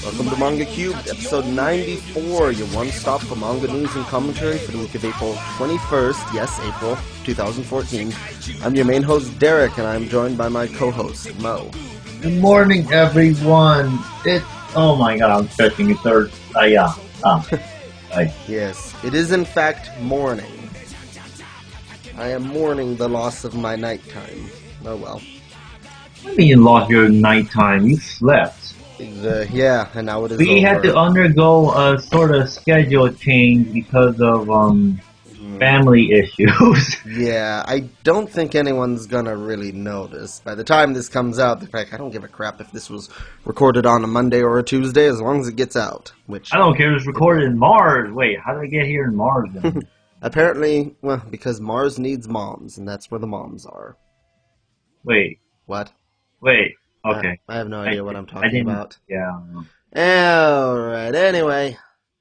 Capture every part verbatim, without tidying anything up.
Welcome to Manga Cubed, episode ninety-four, your one-stop for manga news and commentary for the week of April twenty-first, yes, April twenty fourteen. I'm your main host, Derek, and I'm joined by my co-host, Mo. Good morning, everyone. It. Oh my God, I'm stretching it third. Uh, yeah. Ah. Right. Yes, it is in fact morning. I am mourning the loss of my nighttime. Oh well. What do you mean you lost your nighttime? You slept. The, yeah, and now it is We over. had to undergo a sort of schedule change because of um Mm. family issues. Yeah, I don't think anyone's gonna really notice. By the time this comes out, they're like, I don't give a crap if this was recorded on a Monday or a Tuesday, as long as it gets out. Which I don't care. It was recorded in Mars. Wait, how did I get here in Mars then? apparently, well, because Mars needs moms, and that's where the moms are. Wait, What? wait. Okay. I, I have no idea I, what I'm I talking didn't. about. Yeah. I don't know. Alright, anyway.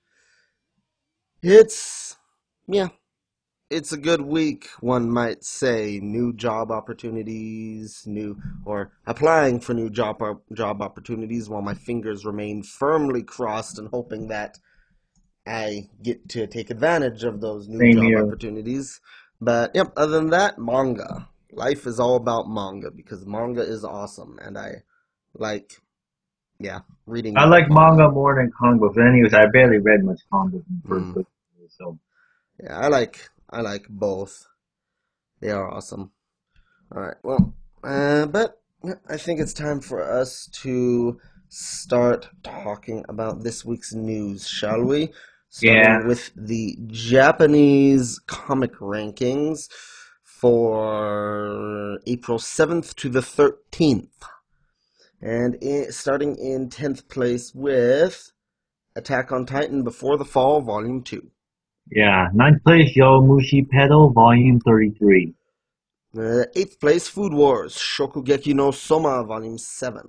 It's, yeah, it's a good week, one might say. New job opportunities, new, or applying for new job op- job opportunities while my fingers remain firmly crossed and hoping that I get to take advantage of those new Same job here. opportunities. But, yep, other than that, manga. Life is all about manga because manga is awesome, and I like, yeah, reading I like manga more than comic books. Anyways, I barely read much comic books in the first Mm. place. So Yeah, I like I like both. They are awesome. All right, well, uh, but yeah, I think it's time for us to start talking about this week's news, shall we? Starting yeah. with the Japanese comic rankings for April seventh to the thirteenth. And i starting in tenth place with Attack on Titan Before the Fall, Volume two. Yeah, ninth place, Yomushi Pedal, Volume thirty-three. Uh, eighth place, Food Wars, Shokugeki no Soma, Volume seven.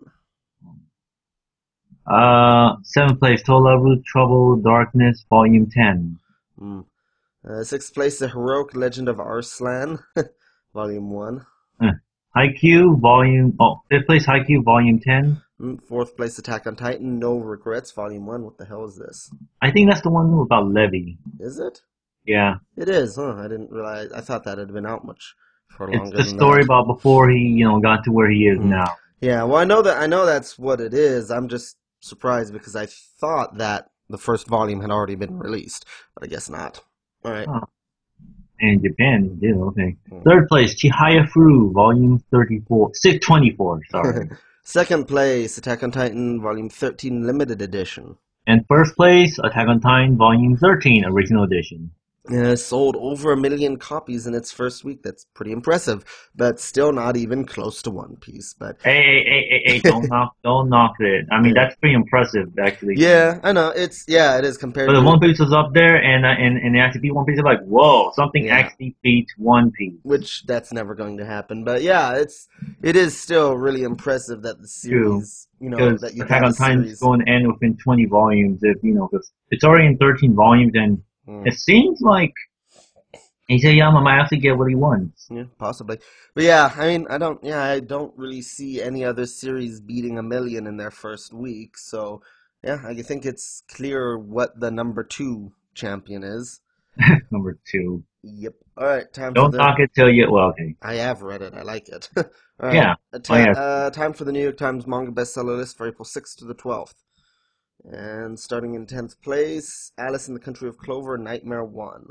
Uh, seventh place, Tolaru Trouble Darkness, Volume ten. Mm. Uh, sixth place, The Heroic Legend of Arslan, Volume one. Uh, Haikyuu, Volume, oh, fifth place, Haikyuu, Volume ten. Mm, fourth place, Attack on Titan, No Regrets, Volume one. What the hell is this? I think that's the one about Levi. Is it? Yeah, It is, huh? I didn't realize. I thought that had been out much for it's longer the than story that. about before he, you know, got to where he is Mm. now. Yeah, well, I know that. I know that's what it is. I'm just surprised because I thought that the first volume had already been released, but I guess not. All right. Oh. And Japan, he did, okay. Mm. Third place, Chihaya Furu, Volume thirty-four, six twenty-four, sorry. Second place, Attack on Titan, Volume thirteen, Limited Edition. And first place, Attack on Titan, Volume thirteen, Original Edition. Uh, sold over a million copies in its first week. That's pretty impressive, but still not even close to One Piece. But Hey, hey, hey, hey, hey, don't knock, don't knock it. I mean, Yeah. that's pretty impressive, actually. yeah, I know it's yeah, it is compared But the to One Piece was up there, and uh, and and it actually beat One Piece. They're like, whoa, something Yeah. actually beats One Piece. which that's never going to happen. But yeah, it's it is still really impressive that the series, you know, Because that you Attack got a on Titan's series. going to end within twenty volumes. If you know, because it's already in thirteen volumes, and Mm. it seems like Isayama might actually get what he wants. Yeah, possibly. But yeah, I mean, I don't. Yeah, I don't really see any other series beating a million in their first week. So yeah, I think it's clear what the number two champion is. Number two. Yep. All right, time Don't for the. knock it till you. Well, okay. I have read it. I like it. All right. Yeah. Uh, Oh, ta- yeah. uh, time for the New York Times manga bestseller list for April sixth to the twelfth. And starting in tenth place, Alice in the Country of Clover, Nightmare One.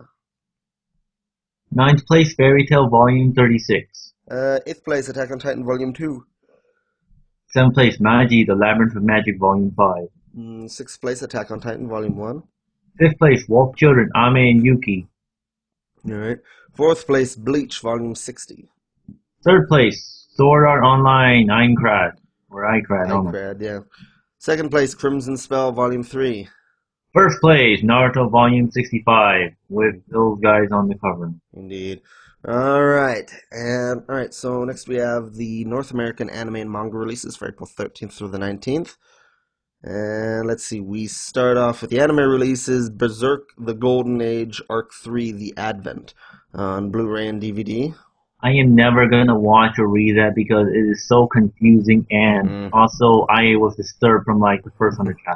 Ninth place, Fairy Tail, Volume thirty-six. Uh, eighth place, Attack on Titan, Volume Two. Seventh place, Magi, The Labyrinth of Magic, Volume five. Mm, sixth place, Attack on Titan, Volume One. Fifth place, Wolf Children, Ame and Yuki. All right. Fourth place, Bleach, Volume sixty. Third place, Sword Art Online, Aincrad. Or Aincrad, I don't know. Aincrad, yeah. Second place, Crimson Spell, Volume three. First place, Naruto Volume sixty-five, with those guys on the cover. Indeed. All right. And all right, so next we have the North American anime and manga releases for April thirteenth through the nineteenth. And let's see, we start off with the anime releases, Berserk, The Golden Age, Arc three, The Advent, on Blu-ray and D V D. I am never gonna watch or read that because it is so confusing, and Mhm. also I was disturbed from like the first hundred chapters.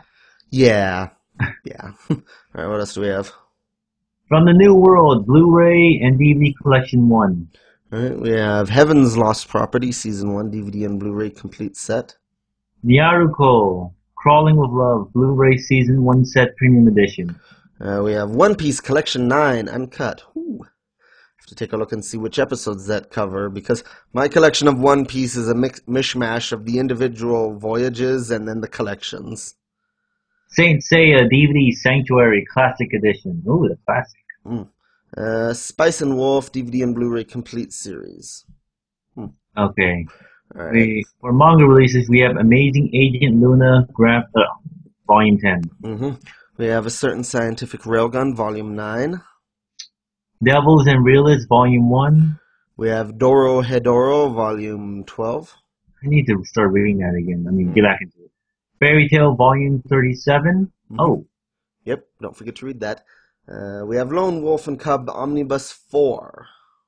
Yeah, yeah. All right, what else do we have? From the New World, Blu-ray and D V D Collection one. All right, we have Heaven's Lost Property, Season one, D V D and Blu-ray complete set. Nyaruko, Crawling with Love, Blu-ray Season one Set Premium Edition. Uh, we have One Piece Collection nine, uncut. Ooh. Have to take a look and see which episodes that cover, because my collection of One Piece is a mix- mishmash of the individual voyages and then the collections. Saint Seiya D V D Sanctuary Classic Edition. Ooh, the classic. Mm. Uh, Spice and Wolf, D V D and Blu-ray complete series. Hmm. Okay. All right. We, for manga releases, we have Amazing Agent Luna, Graph, uh, Volume ten. Mm-hmm. We have A Certain Scientific Railgun, Volume nine. Devils and Realists, Volume one. We have Doro Hedoro, Volume twelve. I need to start reading that again. I mean, Mm. get back into it. Fairy Tail, Volume thirty-seven. Mm-hmm. Oh. Yep, don't forget to read that. Uh, we have Lone Wolf and Cub Omnibus four.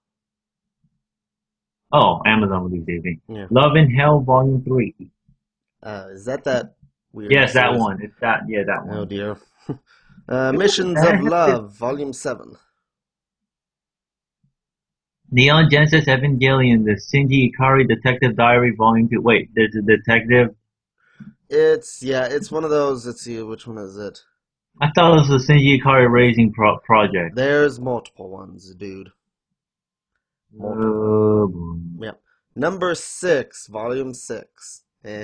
Oh, Amazon release date. Yeah. Love and Hell, Volume three. Uh, is that that weird Yes, that series? one. It's that, yeah, that one. Oh dear. uh, Missions of Love, Volume seven. Neon Genesis Evangelion, the Shinji Ikari Detective Diary, Volume two. Wait, there's a detective? It's, yeah, it's one of those. Let's see, which one is it? I thought it was the Shinji Ikari Raising pro- Project. There's multiple ones, dude. Oh, Multiple. Yep. Number six, Volume six. Eh,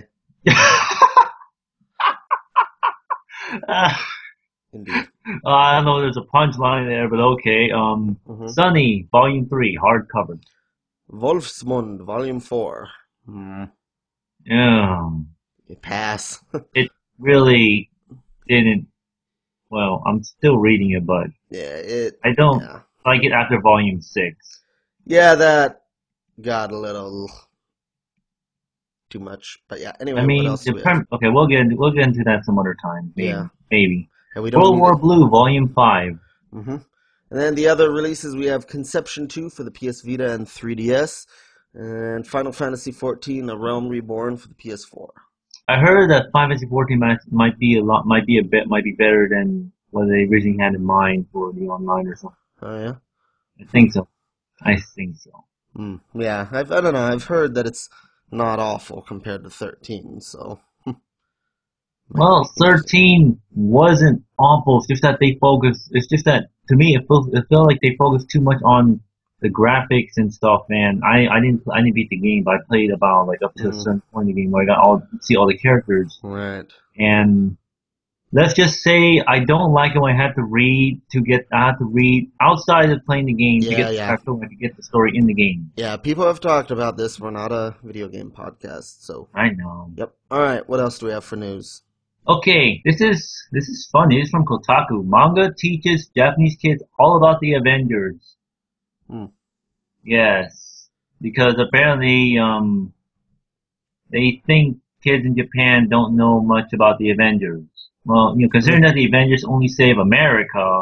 uh, indeed. I don't know. There's a punchline there, but okay. Um, Mm-hmm. Sunny, Volume Three, hardcover. Wolfsmund, Volume four. Hmm. Yeah, Pass. it really didn't. Well, I'm still reading it, but Yeah, it. I don't Yeah. like it after Volume Six. Yeah, that got a little too much. But yeah, anyway, I what mean, else do the we have? prem- okay, we'll get into, we'll get into that some other time, maybe, Yeah. maybe. And we don't World need War it. Blue, Volume Five. Mm-hmm. And then the other releases, we have Conception two for the P S Vita and three D S, and Final Fantasy fourteen, A Realm Reborn for the P S four. I heard that Final Fantasy fourteen might, might be a lot, might be a bit, might be better than what they originally had in mind for the online or something. Oh yeah. I think so. I think so. Mm, yeah, I've, I don't know. I've heard that it's not awful compared to thirteen, so might Well, be interesting. thirteen wasn't awful. It's just that they focused. It's just that to me, it felt it felt like they focused too much on the graphics and stuff. Man, I I didn't I didn't beat the game, but I played about like up to a Mm, certain point in the game where I got all see all the characters. right. And let's just say I don't like it when I have to read to get. I have to read outside of playing the game to Yeah, get yeah. I feel like to get the story in the game. Yeah, people have talked about this. We're not a video game podcast, so I know. yep. All right, what else do we have for news? Okay, this is this is fun. This is from Kotaku. Manga teaches Japanese kids all about the Avengers. Hmm. Yes, because apparently um they think kids in Japan don't know much about the Avengers. Well, you know, considering that the Avengers only save America,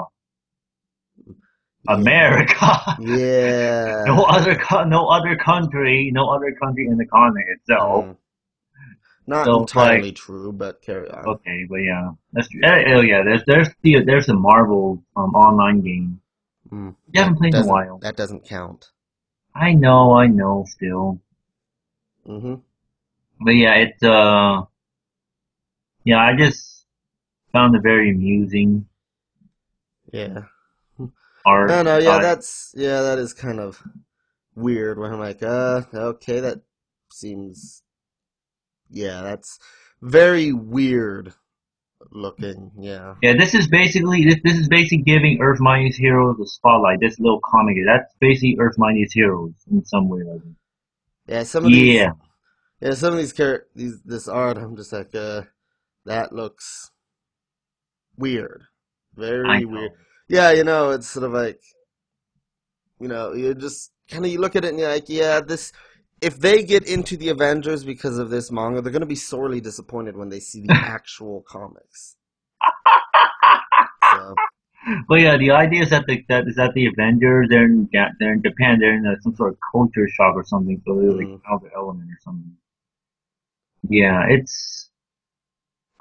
Yeah. America, no Yeah. other co- no other country, no other country in the continent itself. Mm. Not So it's like entirely true, but carry on. okay, but yeah, that's true. Eh, Oh yeah, there's there's the there's a Marvel um online game. Mm. You haven't That played in a doesn't while. that doesn't count. I know, I know, still, Mm-hmm. but yeah, it's uh, yeah, I just found it very amusing Yeah. art. I know, yeah, Uh, that's yeah, that is kind of weird when I'm like, uh, okay, that seems yeah, that's very weird looking. Yeah. yeah, this is basically this this is basically giving Earth Mightiest Heroes a spotlight. This little comic, here, that's basically Earth Mightiest Heroes in some way. Or other. Yeah, some of these Yeah, yeah, some of these char these this art I'm just like, uh, that looks weird. I Very weird. know. Yeah, you know, it's sort of like, you know, you just kind of you look at it and you're like, yeah, this if they get into the Avengers because of this manga, they're going to be sorely disappointed when they see the actual comics. So, But yeah, the idea is that the that is that the Avengers they're in Ja- they're in Japan. They're in a, some sort of culture shock or something. So they're like mm, out of their element or something. Yeah, it's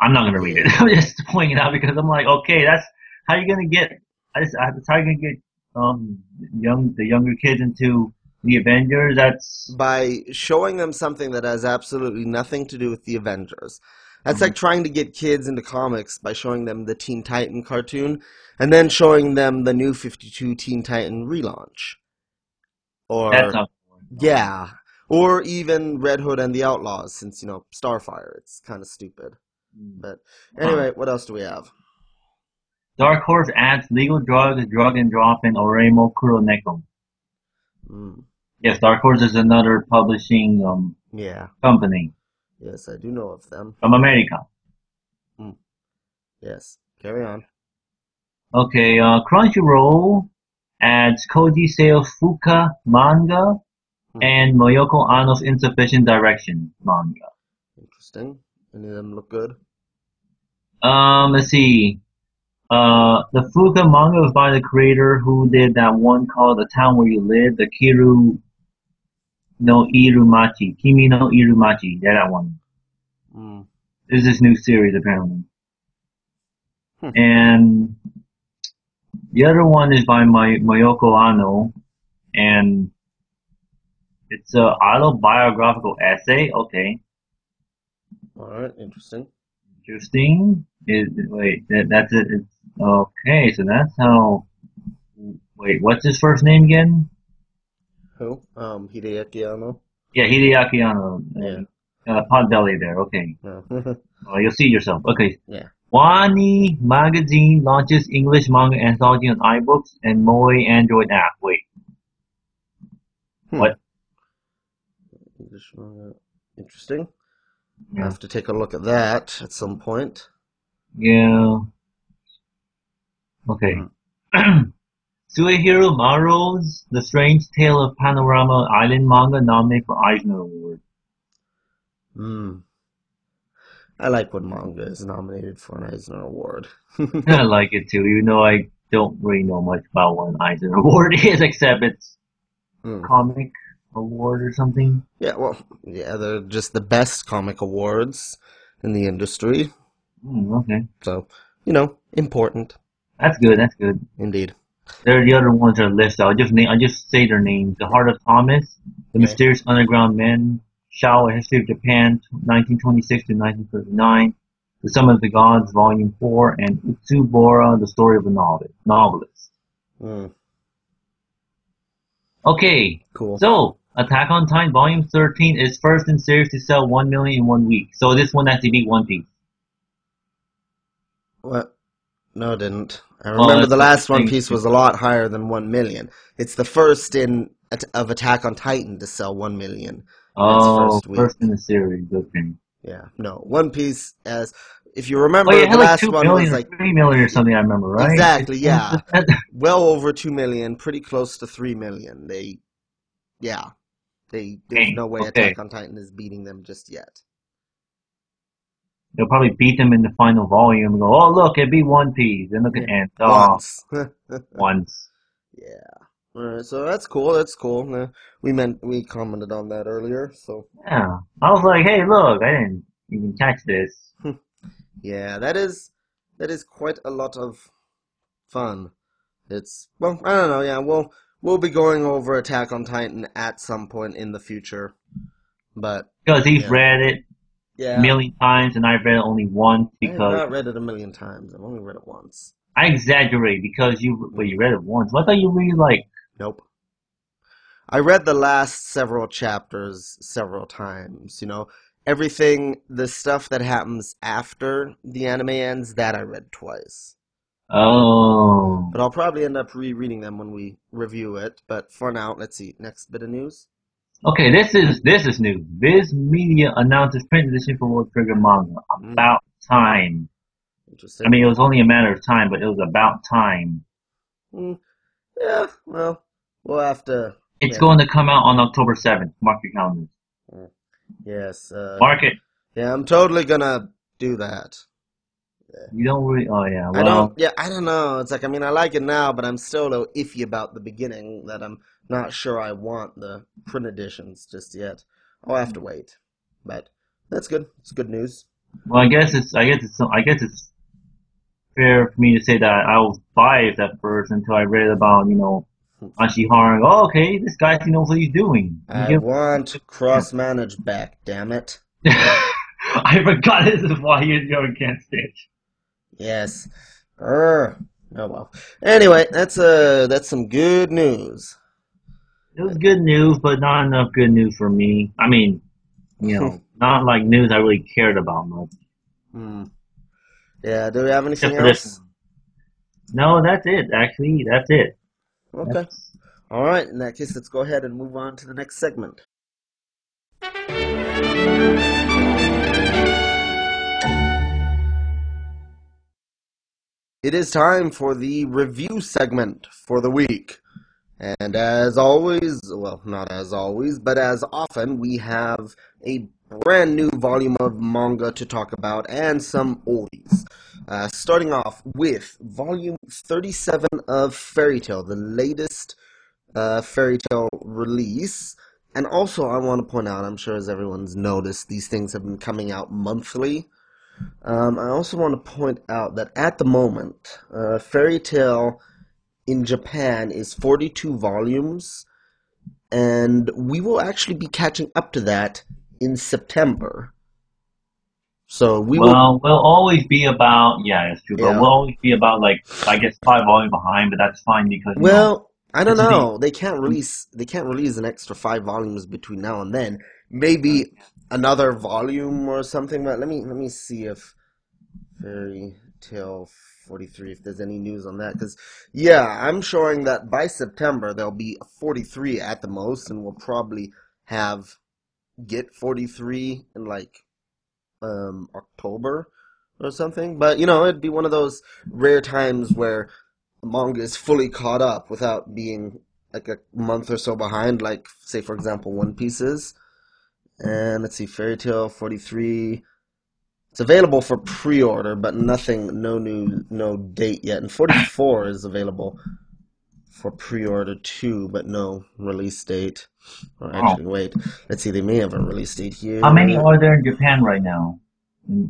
I'm not gonna read it. Yeah. I'm just pointing it out because I'm like, okay, that's how you gonna get. That's how you gonna get um young the younger kids into the Avengers. That's By showing them something that has absolutely nothing to do with the Avengers. That's mhm, like trying to get kids into comics by showing them the Teen Titan cartoon and then showing them the new fifty-two Teen Titan relaunch. that's Or, not. Um, yeah, or even Red Hood and the Outlaws, since, you know, Starfire. It's kind of stupid. But huh. anyway, what else do we have? Dark Horse adds legal drugs, drug and drop in Oremo Kuroneko. Mm, Yes, Dark Horse is another publishing um yeah, company yes, I do know of them. from America. Mm, yes, carry on. Okay, uh, Crunchyroll adds Koji Seo's Fuka manga Hmm, and Mayoko Ano's Insufficient Direction manga. interesting. Any of them look good? Um, let's see. Uh, the Fuka manga was by the creator who did that one called The Town Where You Live, the Kiru no Irumachi, Kimi no Irumachi. Yeah, that one. Mm, This is this new series apparently. hmm, And the other one is by My, Mayoko Ano, and it's a autobiographical essay. Okay, all right, interesting. interesting. Is wait, that, that's it. It's, okay, so that's how. Wait, what's his first name again? Who? Um, Hideaki Anno? Yeah, Hideaki Anno. Yeah. Uh, uh, Potbelly there. Okay, No. uh, you'll see yourself. Okay, Yeah. Wani Magazine launches English manga anthology on iBooks and Moe Android app. Wait, Hmm. what? English manga. Interesting. I Yeah, have to take a look at that at some point. yeah. Hmm. Okay. Suehiro Maruo's The Strange Tale of Panorama Island manga nominated for Eisner Award. Hmm. I like when manga is nominated for an Eisner Award. I like it too, even though I don't really know much about what an Eisner Award is, except it's Hmm. comic award or something. Yeah, well, yeah, they're just the best comic awards in the industry. Hmm, okay, So, you know, important that's good. That's good. indeed. There are the other ones that are listed. I'll just name. I'll just say their names: The Heart of Thomas, The Okay. Mysterious Underground Men, Shao: A History of Japan, nineteen twenty-six to nineteen thirty-nine, The Summon of the Gods, Volume Four, and Utsubora: The Story of a Novelist. Novelist. Hmm. Okay, Cool. so Attack on Titan Volume thirteen is first in series to sell one million in one week. So this one has to beat One Piece. What? No, it didn't. I Well, remember that's the what they're last One saying. Piece was a lot higher than one million. It's the first in of Attack on Titan to sell one million in its Oh, first first week. in the series. Okay. Yeah, no. One Piece, as if you Oh yeah, remember, it the had like last two one was million or like three million or something. I remember, right? It, exactly, it, yeah, it, well over two million, pretty close to three million. They, yeah, they. There's dang, no way okay. Attack on Titan is beating them just yet. They'll probably beat them in the final volume and go, oh look, it beat One Piece. And look at Yeah, Ant. Oh, once. once. Yeah. All right, so that's cool. That's cool. Uh, we meant we commented on that earlier, so Yeah. I was like, hey, look, I didn't even catch this. yeah, that is that is quite a lot of fun. It's well, I don't know. Yeah, we'll we'll be going over Attack on Titan at some point in the future, but Because he's yeah, read it a yeah. million times and I've read it only once I have because not read it a million times. I've only read it once. I exaggerate because you, but Mm, you read it once. What I thought you really like, nope. I read the last several chapters several times. You know, everything, the stuff that happens after the anime ends, that I read twice. oh. But I'll probably end up rereading them when we review it. But for now, let's see. Next bit of news. Okay, this is, this is new. Viz Media announces print edition for World Trigger manga. Mm, About time. I interesting. mean, it was only a matter of time, but it was about time. Mm, yeah, well, we'll have to. It's Yeah. going to come out on October seventh. Mark your calendars. Mm, yes. Uh, Mark it. yeah, I'm totally gonna do that. Yeah. You don't really, oh yeah, I don't. well, Yeah, I don't know. It's like I mean, I like it now, but I'm still a little iffy about the beginning. That I'm not sure I want the print editions just yet. I'll have to wait. But that's good. It's good news. Well, I guess it's I guess it's I guess it's fair for me to say that I was biased at first until I read about you know Ashiharu. Oh, okay, this guy he knows what he's doing. You I give want cross-manage back, damn it. I forgot this is why you're, you're against it. Yes. Err. Oh well. Anyway, that's uh that's some good news. It was good news, but not enough good news for me. I mean, you know, not like news I really cared about much. Hmm. Yeah, do we have anything Except for this else? one. No, that's it. Actually, that's it. Okay. That's All right, in that case, let's go ahead and move on to the next segment. It is time for the review segment for the week. And as always, well, not as always, but as often, we have a brand new volume of manga to talk about and some oldies. Uh, starting off with volume thirty-seven of Fairy Tail, the latest uh, Fairy Tail release. And also, I want to point out, I'm sure as everyone's noticed, these things have been coming out monthly. Um, I also want to point out that at the moment, uh, Fairy Tail in Japan is forty-two volumes, and we will actually be catching up to that in September. So we will, well, we'll always be about yeah, it's true, but yeah. we'll always be about like I guess five volume behind, but that's fine because you know Well, I don't this is the know. They can't release. They can't release an extra five volumes between now and then. Maybe another volume or something. But let me let me see if Fairy Tail forty-three, if there's any news on that. Because, yeah, I'm showing that by September there'll be forty-three at the most, and we'll probably have get forty-three in like um, October or something. But, you know, it'd be one of those rare times where manga is fully caught up without being like a month or so behind, like, say, for example, One Piece is. And let's see, Fairy Tail forty-three. It's available for pre-order, but nothing, no new, no date yet. And forty-four is available for pre-order too, but no release date. Or oh, actually, wait, let's see, they may have a release date how many here. are there in Japan right now? Mm,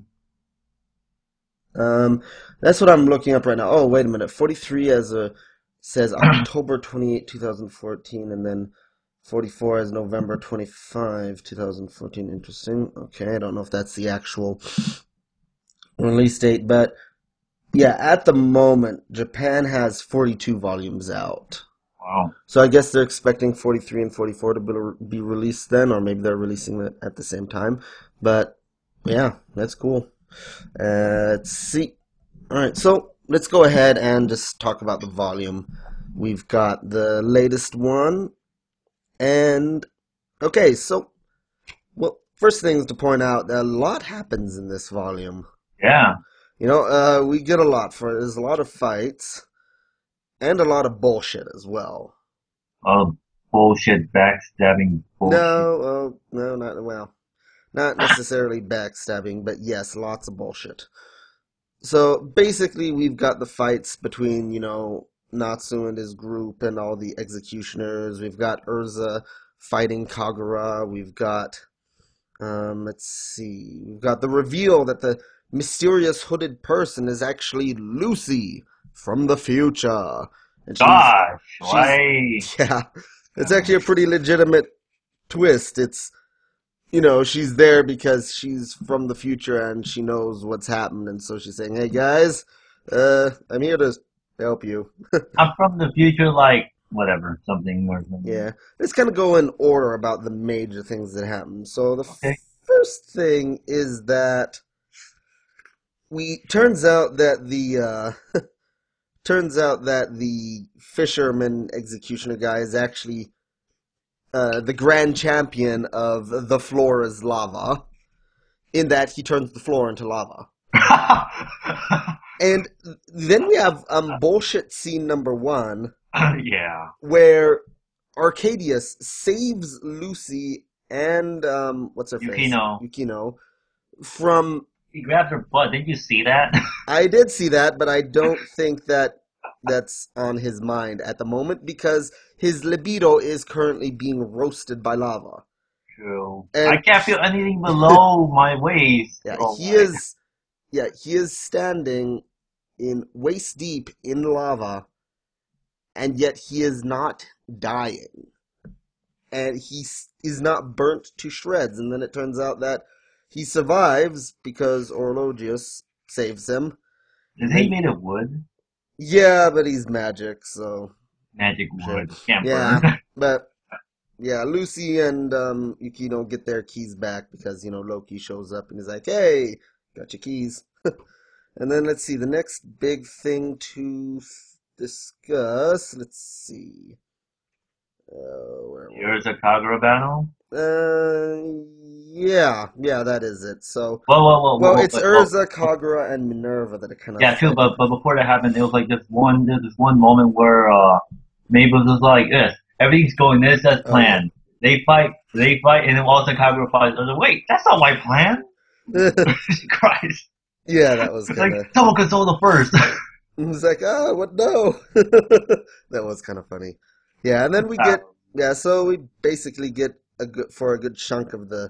Um, that's what I'm looking up right now. Oh, wait a minute, forty-three as a says October twenty-eighth, twenty fourteen, and then forty-four as November twenty-fifth, twenty fourteen. Interesting. Okay, I don't know if that's the actual release date, but yeah, at the moment, Japan has forty-two volumes out. wow. So I guess they're expecting forty-three and forty-four to be, be released then, or maybe they're releasing it at the same time. But yeah, that's cool. Uh, let's see. All right, so let's go ahead and just talk about the volume. We've got the latest one, and okay, so well, first things to point out, a lot happens in this volume. Yeah. You know, uh, we get a lot for it. There's a lot of fights and a lot of bullshit as well. Uh, bullshit, backstabbing bullshit. No, uh, no, not well, not necessarily backstabbing, but yes, lots of bullshit. So basically, we've got the fights between, you know, Natsu and his group and all the executioners. We've got Urza fighting Kagura. We've got, um, let's see, we've got the reveal that the mysterious hooded person is actually Lucy from the future. And she's, Gosh, she's, why? yeah, it's actually a pretty legitimate twist. It's you know, she's there because she's from the future and she knows what's happened, and so she's saying, "Hey guys, uh, I'm here to help you." I'm from the future, like whatever, something or something. Yeah, let's kind of go in order about the major things that happen. So the Okay. first thing is that we turns out that the uh, turns out that the fisherman executioner guy is actually uh, the grand champion of the floor is lava. In that he turns the floor into lava. And then we have um bullshit scene number one Yeah. where Arcadius saves Lucy and um what's her face? Yukino. Yukino from He grabs her butt. Did you see that? I did see that, but I don't think that that's on his mind at the moment because his libido is currently being roasted by lava. True. I And can't feel anything below my waist. yeah, Oh he my. is yeah, he is standing in waist deep in lava, and yet he is not dying. And he s- is not burnt to shreds. And then it turns out that he survives because Orlogius saves him. Is And he then, made of wood? yeah, but he's magic, so Magic sure. wood. Can't burn. Yeah, but yeah, Lucy and um, Yukino get their keys back because, you know, Loki shows up and he's like, hey, got your keys. And then let's see, the next big thing to discuss. Let's see. Uh, where were Here's a Kagura battle. Uh, yeah, yeah, that is it. So, Whoa, whoa, whoa, whoa, well, whoa, it's whoa, whoa, Urza, whoa. Kagura, and Minerva that are kind of Yeah, true. fighting. But but before that happened, it was like this one. There's this one moment where uh, Mabel was like, "This, everything's going this as Oh yeah, planned." They fight, they fight, and then all of a sudden Kagura fights. I was like, "Wait, that's not my plan." Christ! yeah, that was It's kind like of. someone console the first. He's like, oh, what? No, that was kind of funny. Yeah, and then we get yeah, so we basically get a good for a good chunk of the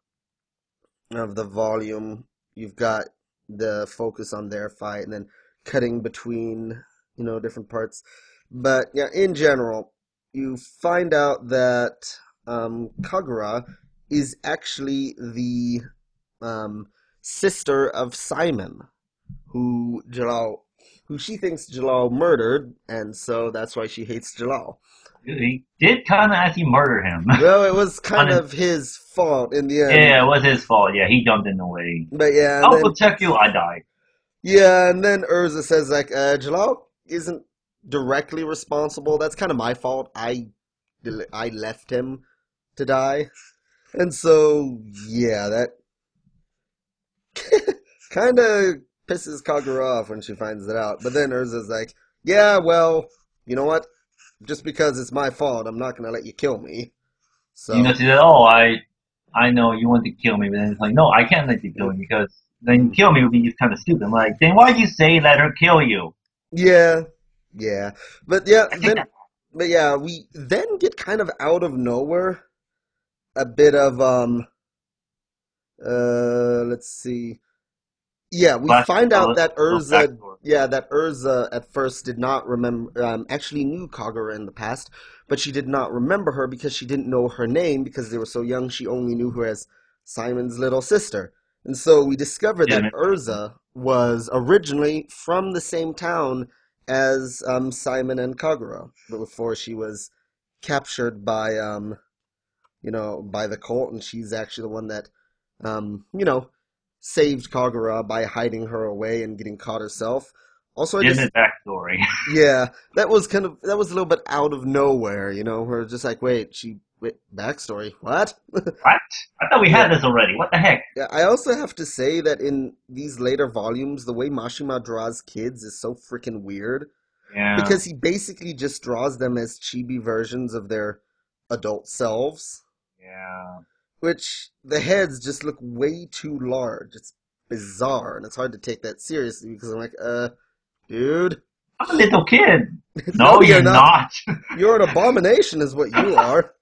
of the volume. You've got the focus on their fight, and then cutting between you know different parts. But yeah, in general, you find out that um, Kagura is actually the um, sister of Simon, who Jalal, who she thinks Jalal murdered, and so that's why she hates Jalal. He did kind of actually murder him. Well, it was kind On of his fault in the end. Yeah, it was his fault. Yeah, he jumped in the way. But yeah, and I'll then protect you. I died. yeah, and then Urza says like, uh, Jalal isn't directly responsible. That's kind of my fault. I I left him to die, and so yeah, that kind of pisses Kagura off when she finds it out. But then Urza's like, yeah, well, you know what? Just because it's my fault, I'm not gonna let you kill me. You know, So she said, "Oh, I, I know you want to kill me," but then it's like, "No, I can't let you kill me because then you mm, kill me would be just kind of stupid." I'm like, then why'd you say let her kill you? yeah, yeah, but yeah, then but yeah, we then get kind of out of nowhere a bit of um uh let's see. Yeah, we Flash, find a out little, that little Urza, backstory. yeah, that Urza at first did not remember, um, actually knew Kagura in the past, but she did not remember her because she didn't know her name because they were so young. She only knew her as Simon's little sister, and so we discovered that Legitimate reason. Urza was originally from the same town as um, Simon and Kagura, but before she was captured by um, you know, by the cult, and she's actually the one that, um, you know, saved Kagura by hiding her away and getting caught herself. Also, I just, Legitimate backstory. yeah, that was kind of that was a little bit out of nowhere, you know. We're just like, wait, she, wait, backstory, what? What? I thought we Yeah, had this already. What the heck? yeah. I also have to say that in these later volumes, the way Mashima draws kids is so freaking weird Yeah, because he basically just draws them as chibi versions of their adult selves. yeah. Which the heads just look way too large. It's bizarre, and it's hard to take that seriously because I'm like, uh, dude, I'm a little kid. no, No, you're you're not. not. You're an abomination, is what you are.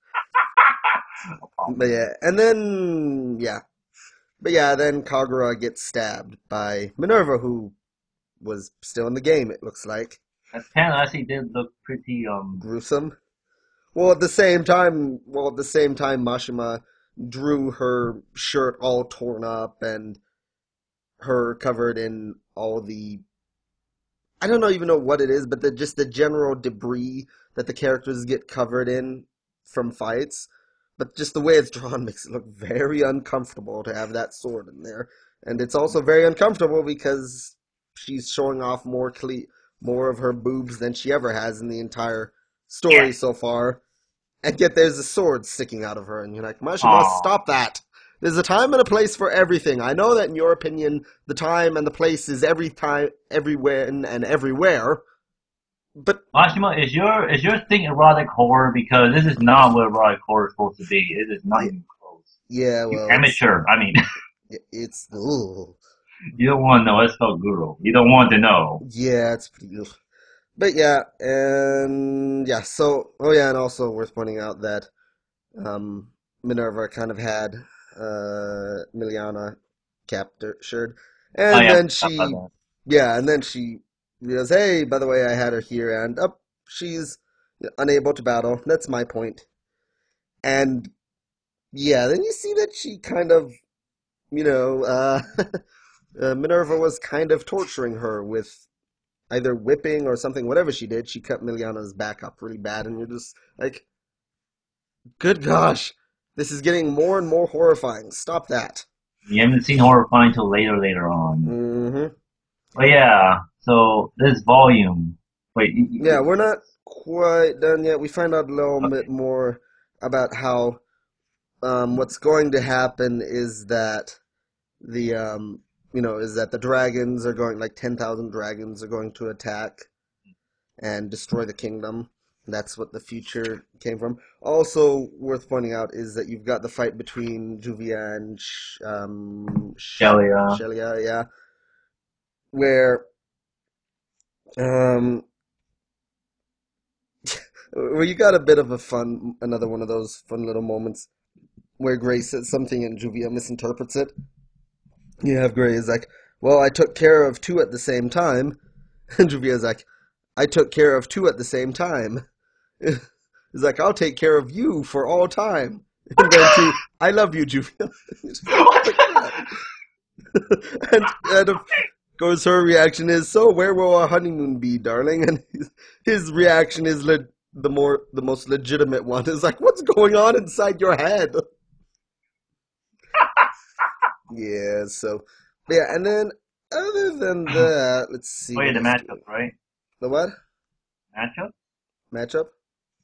But yeah, and then yeah, but yeah, then Kagura gets stabbed by Minerva, who was still in the game. It looks like That pen actually did look pretty um. gruesome. Well, at the same time, well, at the same time, Mashima drew her shirt all torn up and her covered in all the I don't know even know what it is, but the just the general debris that the characters get covered in from fights. But just the way it's drawn makes it look very uncomfortable to have that sword in there, and it's also very uncomfortable because she's showing off more cle- more of her boobs than she ever has in the entire Yeah. story so far. And yet there's a sword sticking out of her, and you're like, Mashima, Aw. stop that. There's a time and a place for everything. I know that in your opinion, the time and the place is every time, everywhere, and, and everywhere. But Mashima, is your is your thing erotic horror? Because this is not what erotic horror is supposed to be. It is not yeah, even close. yeah, You well, it's amateur. I mean, it's ugh. you don't want to know. It's called Guru. You don't want to know. Yeah, it's pretty. Ugh. But yeah, and yeah. So oh yeah, and also worth pointing out that um, Minerva kind of had uh, Miliana captured, Oh and yeah, then stuff like she, that. yeah, and then she realized, hey, by the way, I had her here, and up, she's unable to battle. That's my point. And yeah, then you see that she kind of, you know, uh, uh, Minerva was kind of torturing her with either whipping or something, whatever she did. She cut Miliana's back up really bad, and you're just like, good gosh, this is getting more and more horrifying. Stop that. You haven't seen Horrifying until later, later on. Hmm. But yeah, so this volume. Wait, y- Yeah, y- we're not quite done yet. We find out a little y- bit okay. more about how um, what's going to happen is that the um, you know is that the dragons are going like ten thousand dragons are going to attack and destroy the kingdom. That's what the future came from. Also worth pointing out is that you've got the fight between Juvia and Sh- um, Sh- Shelia. Shelia, yeah, where um, where you got a bit of a fun, another one of those fun little moments where Gray says something and Juvia misinterprets it. You have Gray is like, "Well, I took care of two at the same time," and Juvia's like, "I took care of two at the same time." He's like, "I'll take care of you for all time." And then to, "I love you, Juvia." What the crap? and and of course, her reaction is, "So where will our honeymoon be, darling?" And his, his reaction is le- the more the most legitimate one. Is like, "What's going on inside your head?" Yeah. So yeah, and then other than that, let's see Oh yeah, what the else do we. matchup, right? The what Matchup? matchup?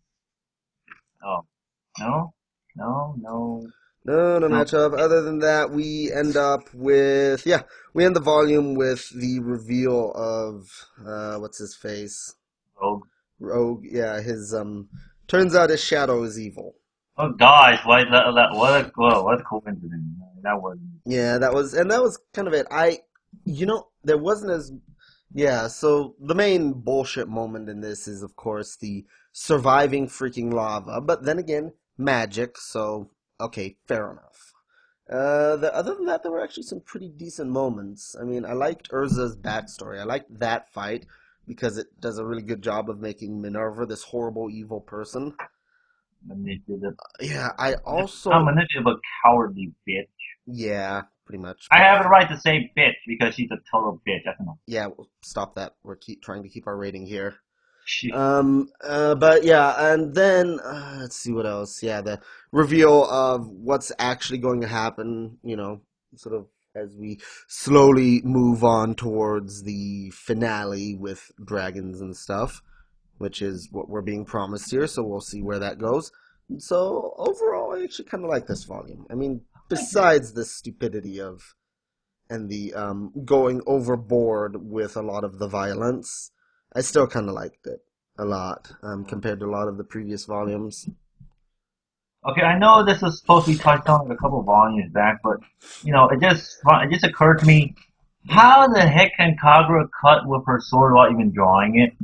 Oh, no, no, no, No, no no. matchup. Other than that, we end up with yeah, we end the volume with the reveal of uh, what's his face, Rogue. Rogue. Yeah, his um. Turns out his shadow is evil. Oh gosh, what that, that what a whoa, what a coincidence. That was Yeah, that was and that was kind of it. I, you know, there wasn't as yeah. So the main bullshit moment in this is, of course, the surviving freaking lava. But then again, magic. So okay, fair enough. Uh, the, other than that, there were actually some pretty decent moments. I mean, I liked Urza's backstory. I liked that fight because it does a really good job of making Minerva this horrible, evil person. manipulative. Yeah, I Not also, manipulative, but cowardly bitch. yeah, pretty much. I But have the right to say bitch because she's a total bitch. I don't know. yeah, we'll stop that. We're keep trying to keep our rating here. She, Um, uh, but yeah, and then uh, let's see what else. Yeah, the reveal of what's actually going to happen, you know, sort of as we slowly move on towards the finale with dragons and stuff, which is what we're being promised here, so we'll see where that goes. So overall, I actually kind of like this volume. I mean, besides the stupidity of and the um, going overboard with a lot of the violence, I still kind of liked it a lot um, compared to a lot of the previous volumes. okay, I know this was supposed to be touched on like a couple volumes back, but you know, it just it just occurred to me, how the heck can Kagura cut with her sword without even drawing it?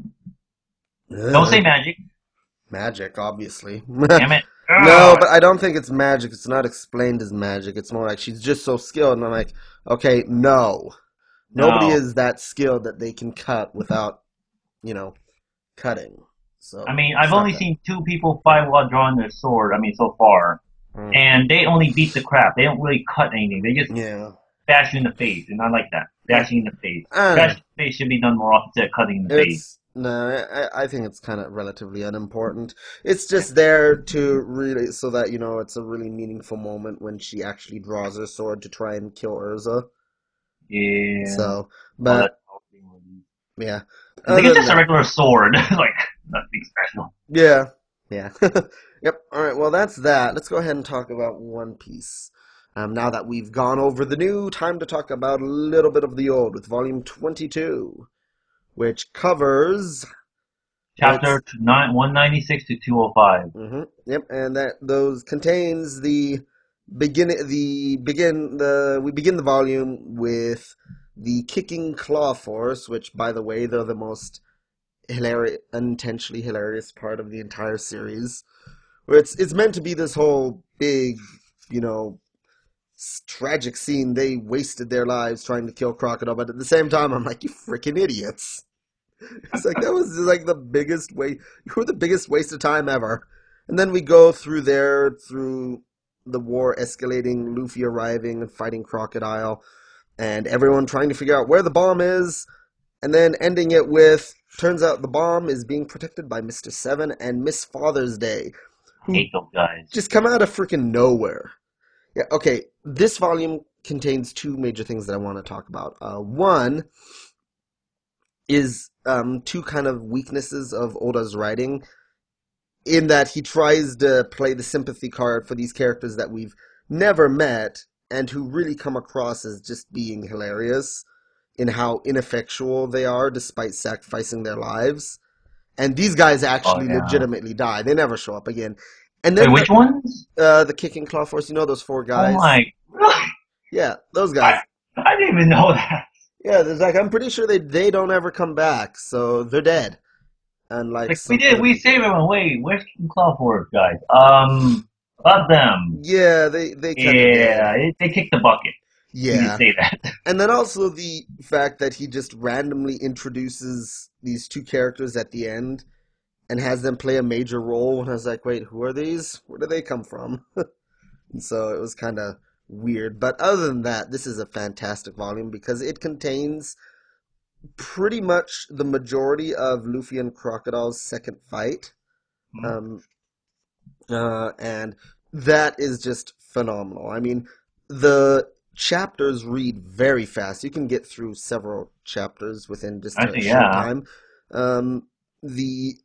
Don't say Ugh, magic. magic, obviously. Damn it. No, Ugh. but I don't think it's magic. It's not explained as magic. It's more like she's just so skilled, and I'm like, okay, no, nobody No. is that skilled that they can cut without, you know, cutting. I So mean, I've stop only that. seen two people fight while drawing their sword. I mean, so far, Mm. and they only beat the crap. They don't really cut anything. They just Yeah. bash you in the face, and I like that. Eh, Bashing in the face. I don't Bashing know. in the face should be done more often instead of cutting in the face. It's no, I, I think it's kind of relatively unimportant. It's just there to really, so that you know, it's a really meaningful moment when she actually draws her sword to try and kill Urza. Yeah. So, Oh, that's but totally really. yeah. Because like, Other it's than just a that, regular sword, like nothing special. yeah, yeah. Yep. All right. Well, that's that. Let's go ahead and talk about One Piece. Um, now that we've gone over the new, time to talk about a little bit of the old with Volume twenty-two, which covers. Let's Chapter nine, one ninety-six to two oh five. hmm Yep, and that those contains the begin the begin the we begin the volume with the kicking claw force, which by the way they're the most hilarious, unintentionally hilarious part of the entire series, Where it's it's meant to be this whole big, you know, s- tragic scene. They wasted their lives trying to kill Crocodile, but at the same time, I'm like, you freaking idiots. It's like that was like the biggest way. You were the biggest waste of time ever. And then we go through there through the war escalating, Luffy arriving and fighting Crocodile, and everyone trying to figure out where the bomb is, and then ending it with turns out the bomb is being protected by Mister Seven and Miss Father's Day, I who hate those guys. just come out of freaking nowhere. Yeah, okay. This volume contains two major things that I want to talk about. Uh, one is um, two kind of weaknesses of Oda's writing, in that he tries to play the sympathy card for these characters that we've never met and who really come across as just being hilarious in how ineffectual they are despite sacrificing their lives. And these guys Oh actually yeah. legitimately die. They never show up again. And Wait, then the which ones? uh, the kicking claw force, you know those four Oh guys? my, really? Yeah, those I, guys. I didn't even know that. Yeah, there's like I'm pretty sure they they don't ever come back, so they're dead. Unlike Like we some did, other we people. saved everyone. Wait, where's King Claw for guys? Um, about them. Yeah, they they kind of did. Yeah, they, they kicked the bucket. We can Yeah. say that. And then also the fact that he just randomly introduces these two characters at the end and has them play a major role. And I was like, wait, who are these? Where do they come from? And so it was kind of weird. But other than that, this is a fantastic volume because it contains pretty much the majority of Luffy and Crocodile's second fight. Hmm? Um, uh, and that is just phenomenal. I mean, the chapters read very fast. You can get through several chapters within just a Actually, short yeah. time. Um, the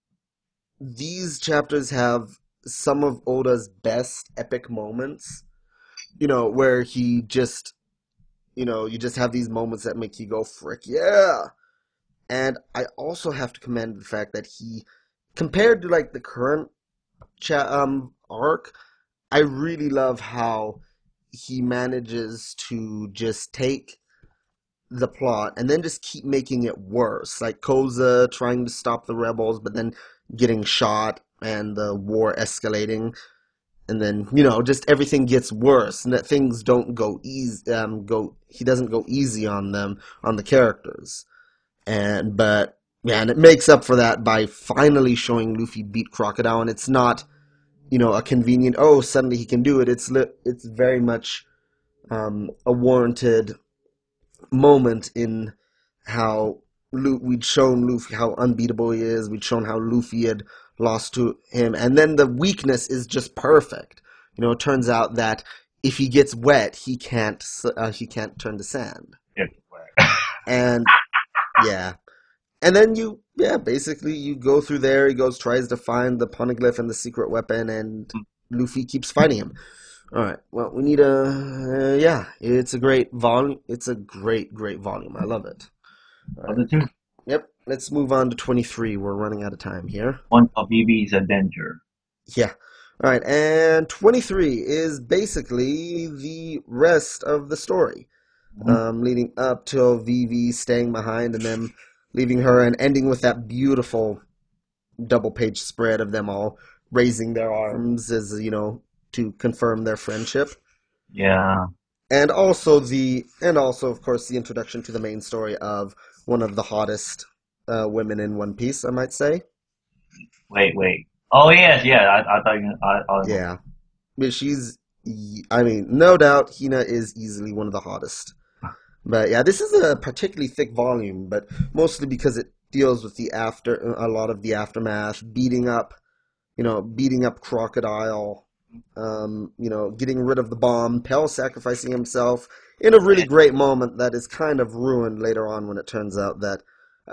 these chapters have some of Oda's best epic moments. You know, where he just, you know, you just have these moments that make you go, frick yeah. And I also have to commend the fact that he, compared to like the current cha- um, arc, I really love how he manages to just take the plot and then just keep making it worse. Like Koza trying to stop the rebels, but then getting shot and the war escalating. And then, you know, just everything gets worse and that things don't go easy, um, go, he doesn't go easy on them, on the characters. And, but, yeah, and it makes up for that by finally showing Luffy beat Crocodile, and it's not, you know, a convenient, oh, suddenly he can do it. It's li- it's very much um, a warranted moment in how Lu- we'd shown Luffy how unbeatable he is. We'd shown how Luffy had lost to him, and then the weakness is just perfect. You know, it turns out that if he gets wet, he can't uh, he can't turn to sand, Everywhere. and yeah, and then you yeah basically you go through there. He goes tries to find the poneglyph and the secret weapon, and Luffy keeps fighting him. All right. Well, we need a uh, yeah. It's a great volume. It's a great, great volume. I love it. All right. Other two. Yep. Let's move on to twenty-three. We're running out of time here. One of B B's adventure. Yeah. All right. And twenty-three is basically the rest of the story, Hmm? um, leading up till Vivi staying behind and then leaving her and ending with that beautiful double page spread of them all raising their arms as, you know, to confirm their friendship. Yeah. And also the and also of course the introduction to the main story of one of the hottest uh, women in One Piece, I might say. Wait, wait. Oh yes, yeah. I, I thought you. I, I know. Yeah, but she's, I mean, no doubt Hina is easily one of the hottest. But yeah, this is a particularly thick volume, but mostly because it deals with the after a lot of the aftermath, beating up, you know, beating up Crocodile, um, you know, getting rid of the bomb, Pell sacrificing himself in a really great moment that is kind of ruined later on when it turns out that uh,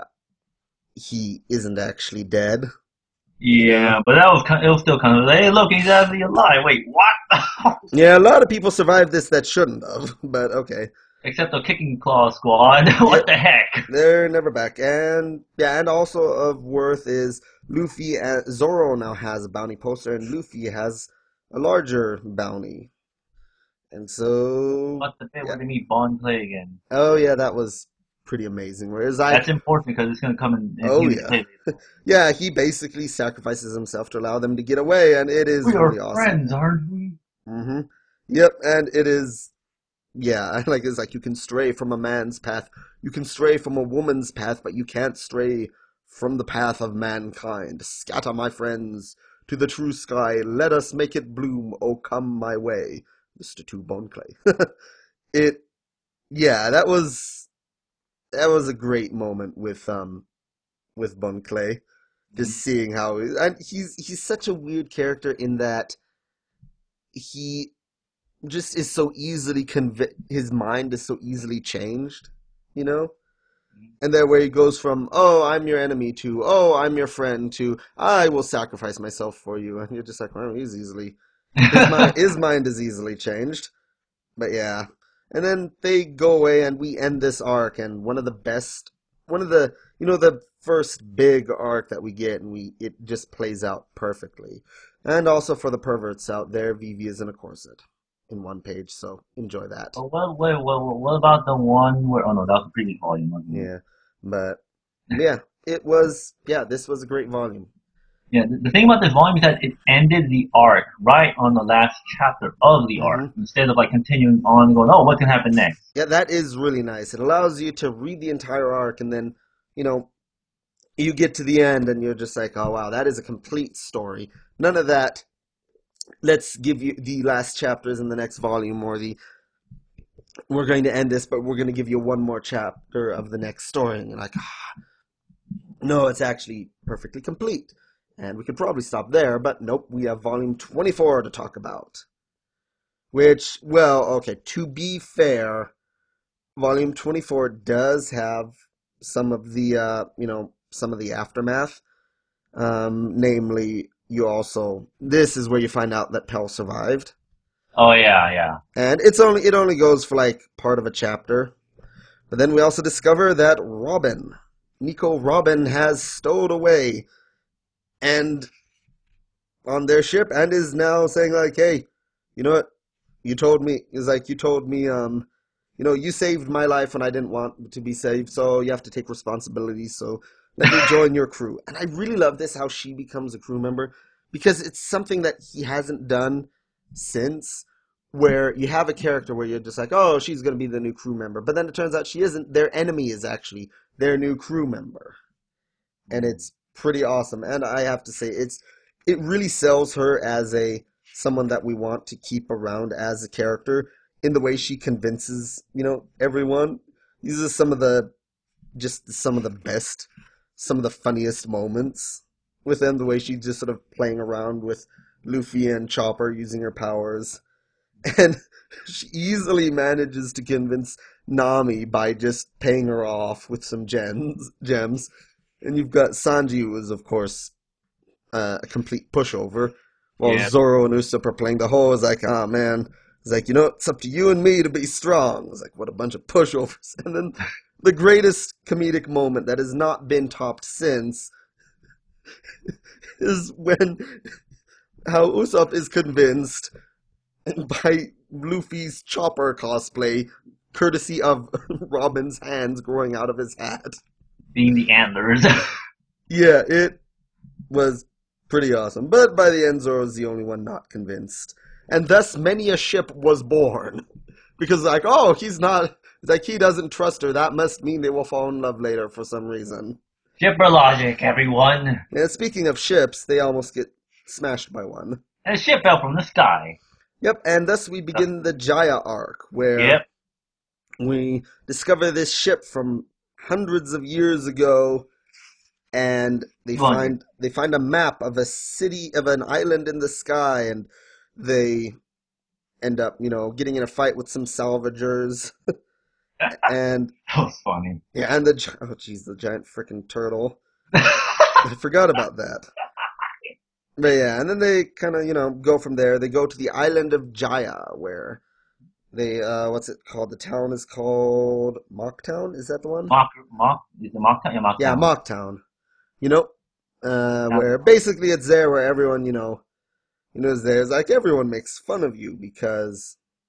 he isn't actually dead. You know, Yeah, but that was kind. It was still kind of like, hey, look, he's actually alive. Wait, what? yeah, a lot of people survived this that shouldn't have, but okay. Except the kicking claw squad. What Yep, the heck? they're never back. And yeah, and also of worth is Luffy and Zoro now has a bounty poster, and Luffy has a larger bounty. And so, What's the bit yeah. where they meet Bon Clay again? Oh yeah, that was. pretty amazing. Whereas I, That's important because it's going to come in, in oh huge yeah, play later on. yeah, he basically sacrifices himself to allow them to get away, and it is We really are awesome. friends, aren't we? Hmm. Yep, and it is. Yeah, like it's like you can stray from a man's path, you can stray from a woman's path, but you can't stray from the path of mankind. Scatter, my friends, to the true sky. Let us make it bloom. Oh, come my way, Mister Two Bone Clay. It, yeah, that was that was a great moment with um with Bone Clay. Just Mhm. seeing how and he's he's such a weird character in that he just is so easily conv his mind is so easily changed, you know? And then where he goes from, oh, I'm your enemy to, oh, I'm your friend to, I will sacrifice myself for you. And you're just like, well, he's easily, his mind, his mind is easily changed. But yeah. And then they go away and we end this arc and one of the best, one of the, you know, the first big arc that we get and we, it just plays out perfectly. And also for the perverts out there, Vivi is in a corset in one page, so enjoy that. But what, what, what, what about the one where? Oh no, that was the previous volume, wasn't it? Yeah. But yeah, it was, yeah, this was a great volume. Yeah, the, the thing about this volume is that it ended the arc right on the last chapter of the arc Hmm. instead of like continuing on and going, oh, what can happen next? Yeah, that is really nice. It allows you to read the entire arc and then, you know, you get to the end and you're just like, oh wow, that is a complete story. None of that, let's give you the last chapters in the next volume or the, we're going to end this, but we're going to give you one more chapter of the next story. And you're like, ah, no, it's actually perfectly complete. And we could probably stop there, but nope, we have volume twenty-four to talk about. Which, well, okay, to be fair, volume twenty-four does have some of the, uh, you know, some of the aftermath. Um, namely, you also, this is where you find out that Pell survived. Oh yeah, yeah. And it's only, it only goes for like part of a chapter. But then we also discover that Robin, Nico Robin, has stowed away and on their ship and is now saying like, hey, you know what? You told me, it's like you told me, um, you know, you saved my life when I didn't want to be saved, so you have to take responsibility. So let me join your crew. And I really love this how she becomes a crew member because it's something that he hasn't done since. Where you have a character where you're just like, oh, she's going to be the new crew member, but then it turns out she isn't. Their enemy is actually their new crew member, and it's pretty awesome. And I have to say, it's it really sells her as a someone that we want to keep around as a character in the way she convinces, you know, everyone. These are some of the just some of the best, some of the funniest moments within the way she's just sort of playing around with Luffy and Chopper using her powers. And she easily manages to convince Nami by just paying her off with some gems gems. And you've got Sanji, who is, of course, uh, a complete pushover, while Yeah. Zoro and Usopp are playing the whole. It's like, ah, man. It's like, you know, it's up to you and me to be strong. It's like, what a bunch of pushovers. And then the greatest comedic moment that has not been topped since is when how Usopp is convinced by Luffy's Chopper cosplay, courtesy of Robin's hands growing out of his hat. Being the antlers. Yeah, it was pretty awesome. But by the end, Zoro's the only one not convinced. And thus many a ship was born. Because, like, oh, he's not, like, he doesn't trust her. That must mean they will fall in love later for some reason. Shipper logic, everyone. And speaking of ships, they almost get smashed by one. And a ship fell from the sky. Yep, and thus we begin the Jaya arc, where Yep. we discover this ship from hundreds of years ago, and they two hundred. find they find a map of a city of an island in the sky, and they end up, you know, getting in a fight with some salvagers, That and was funny. yeah, and the gi- oh jeez, the giant freaking turtle. I forgot about that. But yeah, and then they kind of, you know, go from there. They go to the island of Jaya, where they, uh, what's it called? The town is called Mocktown. Is that the one? Mock, mock, is it Mocktown? Yeah, Yeah, Mocktown. Mocktown. You know, uh, Sounds where fun. basically it's there where everyone, you know, you know, is there. It's like everyone makes fun of you because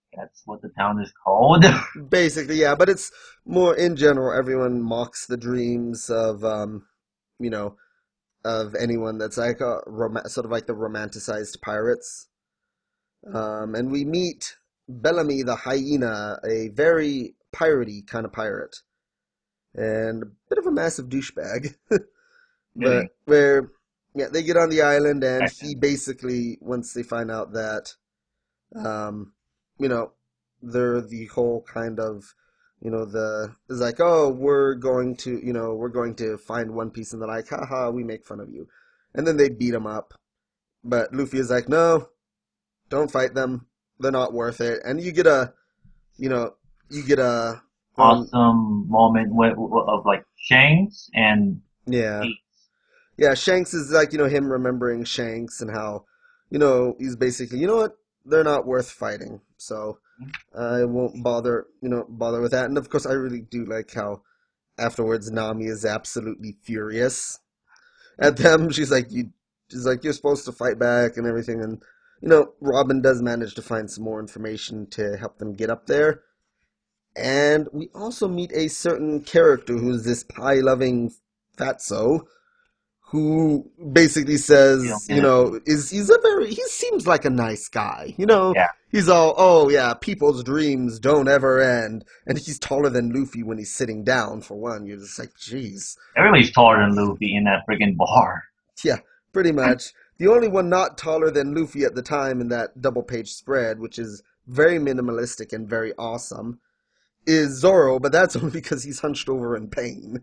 That's what the town is called. Basically, yeah, but it's more in general. Everyone mocks the dreams of, um, you know, of anyone that's like a rom- sort of like the romanticized pirates. Um, and we meet Bellamy the hyena, a very piratey kind of pirate, and a bit of a massive douchebag. But Really? where, yeah, they get on the island, and he basically, once they find out that, um, you know, they're the whole kind of, you know, the is like, oh, we're going to, you know, we're going to find One Piece, and they're like, haha, we make fun of you, and then they beat him up. But Luffy is like, no, don't fight them. They're not worth it. And you get a, you know, you get a, um, Awesome moment with, of like Shanks and yeah, Ace. yeah. Shanks is like, you know, him remembering Shanks and how, you know, he's basically, you know what, they're not worth fighting. So I won't bother, you know, bother with that. And of course, I really do like how afterwards Nami is absolutely furious at them. She's like, you, she's like, you're supposed to fight back and everything. And you know, Robin does manage to find some more information to help them get up there. And we also meet a certain character who's this pie-loving fatso who basically You don't says, get you it. know, is he's a very he seems like a nice guy. You know, Yeah. he's all, oh yeah, people's dreams don't ever end. And he's taller than Luffy when he's sitting down, for one. You're just like, jeez. Everybody's taller than Luffy in that friggin' bar. Yeah, pretty much. The only one not taller than Luffy at the time in that double page spread, which is very minimalistic and very awesome, is Zoro, but that's only because he's hunched over in pain.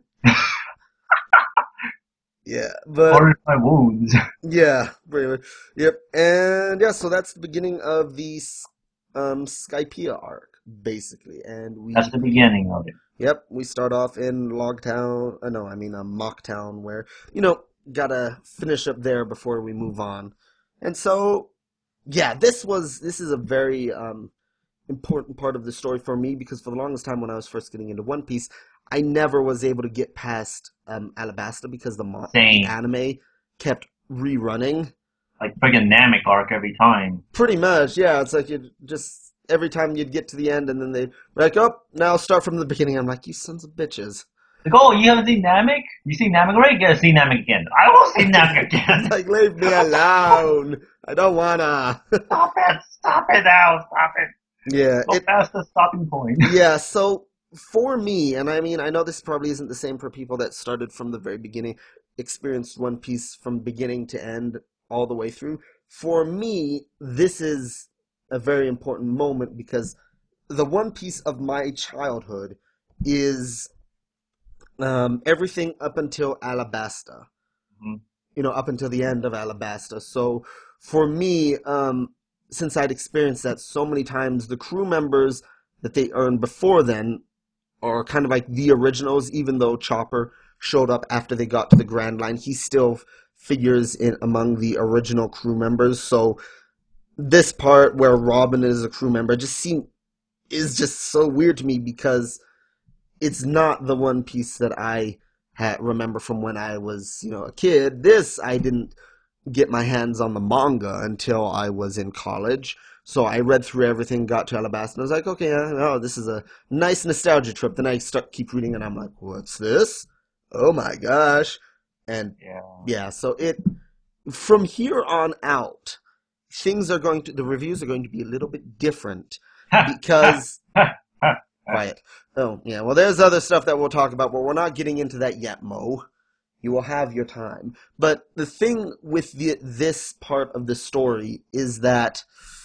Yeah, but Taller than my wounds. yeah, pretty much. Yep, and yeah, so that's the beginning of the um Skypiea arc, basically, and That's we, the beginning of it. yep, we start off in Logtown. Uh, no, I mean um, Mocktown, where you know gotta finish up there before we move on, and so yeah, this was this is a very um important part of the story for me because for the longest time when I was first getting into One Piece, I never was able to get past um, Alabasta because the mo- the Same. anime kept rerunning. Like friggin' Namek arc every time. Pretty much, yeah. It's like you just every time you'd get to the end and then they were like, "Oh, now start from the beginning." I'm like, "You sons of bitches!" Like, oh, you haven't seen Namek? You seen Namek already? You gotta see Namek again. I will see Namek It's again. like, leave me alone. I don't wanna. Stop it! Stop it now! Stop it! Yeah, Go it past the stopping point. yeah, so for me, and I mean, I know this probably isn't the same for people that started from the very beginning, experienced One Piece from beginning to end all the way through. For me, this is a very important moment because the One Piece of my childhood is um, everything up until Alabasta, Mhm. you know, up until the end of Alabasta. So for me, um, since I'd experienced that so many times, the crew members that they earned before then are kind of like the originals, even though Chopper showed up after they got to the Grand Line. He still figures in among the original crew members. So this part where Robin is a crew member just seem is just so weird to me because it's not the One Piece that I had remember from when I was, you know, a kid. This I didn't get my hands on the manga until I was in college. So I read through everything, got to Alabasta, and I was like, okay, uh, oh, this is a nice nostalgia trip. Then I start keep reading, and I'm like, what's this? Oh my gosh! And Yeah. yeah, so it from here on out, things are going to the reviews are going to be a little bit different Ha, ha, because ha, ha, ha. quiet. Oh yeah, well, there's other stuff that we'll talk about, but we're not getting into that yet, Mo. You will have your time. But the thing with the, this part of the story is that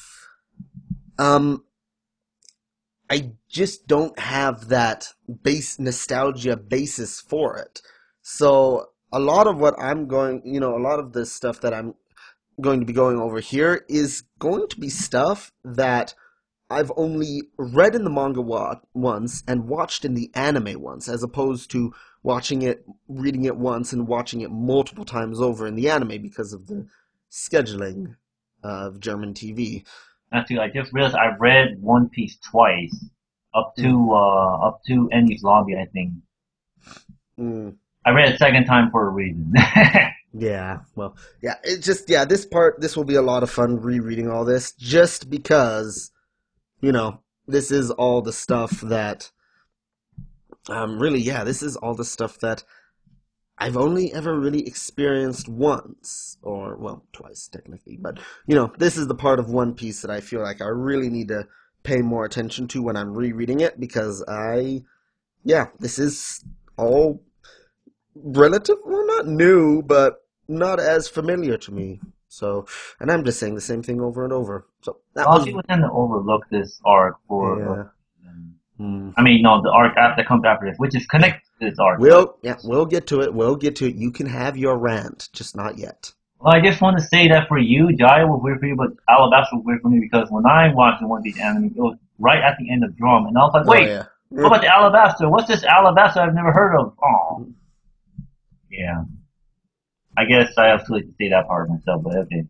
um, I just don't have that base nostalgia basis for it. So a lot of what I'm going, you know, a lot of the stuff that I'm going to be going over here is going to be stuff that I've only read in the manga wa- once and watched in the anime once, as opposed to watching it, reading it once, and watching it multiple times over in the anime because of the scheduling of German T V. Not too. I just realized I read One Piece twice, up Mm, to uh up to Endy's Lobby. I think mm, I read it second time for a reason. yeah, well, yeah, it just, yeah, this part, this will be a lot of fun rereading all this just because you know, this is all the stuff that, um, really, yeah, this is all the stuff that I've only ever really experienced once, or, well, twice technically, but, you know, this is the part of One Piece that I feel like I really need to pay more attention to when I'm rereading it because I, yeah, this is all relative, well, not new, but not as familiar to me. So, and I'm just saying the same thing over and over. So A that lot of was, people tend to overlook this arc for, uh, yeah. um, Hmm. I mean, no, the arc that comes after this, which is Yeah. connected to this arc, but We'll, yeah, we'll get to it. We'll get to it. You can have your rant, just not yet. well, I just want to say that for you, Jaya was weird for you, but Alabasta was weird for me because when I watched the One Piece anime, it was right at the end of Drum, and I was like, Oh wait, yeah. what about the Alabasta? What's this Alabasta I've never heard of? Oh, yeah. I guess I have to like, say that part myself, but okay.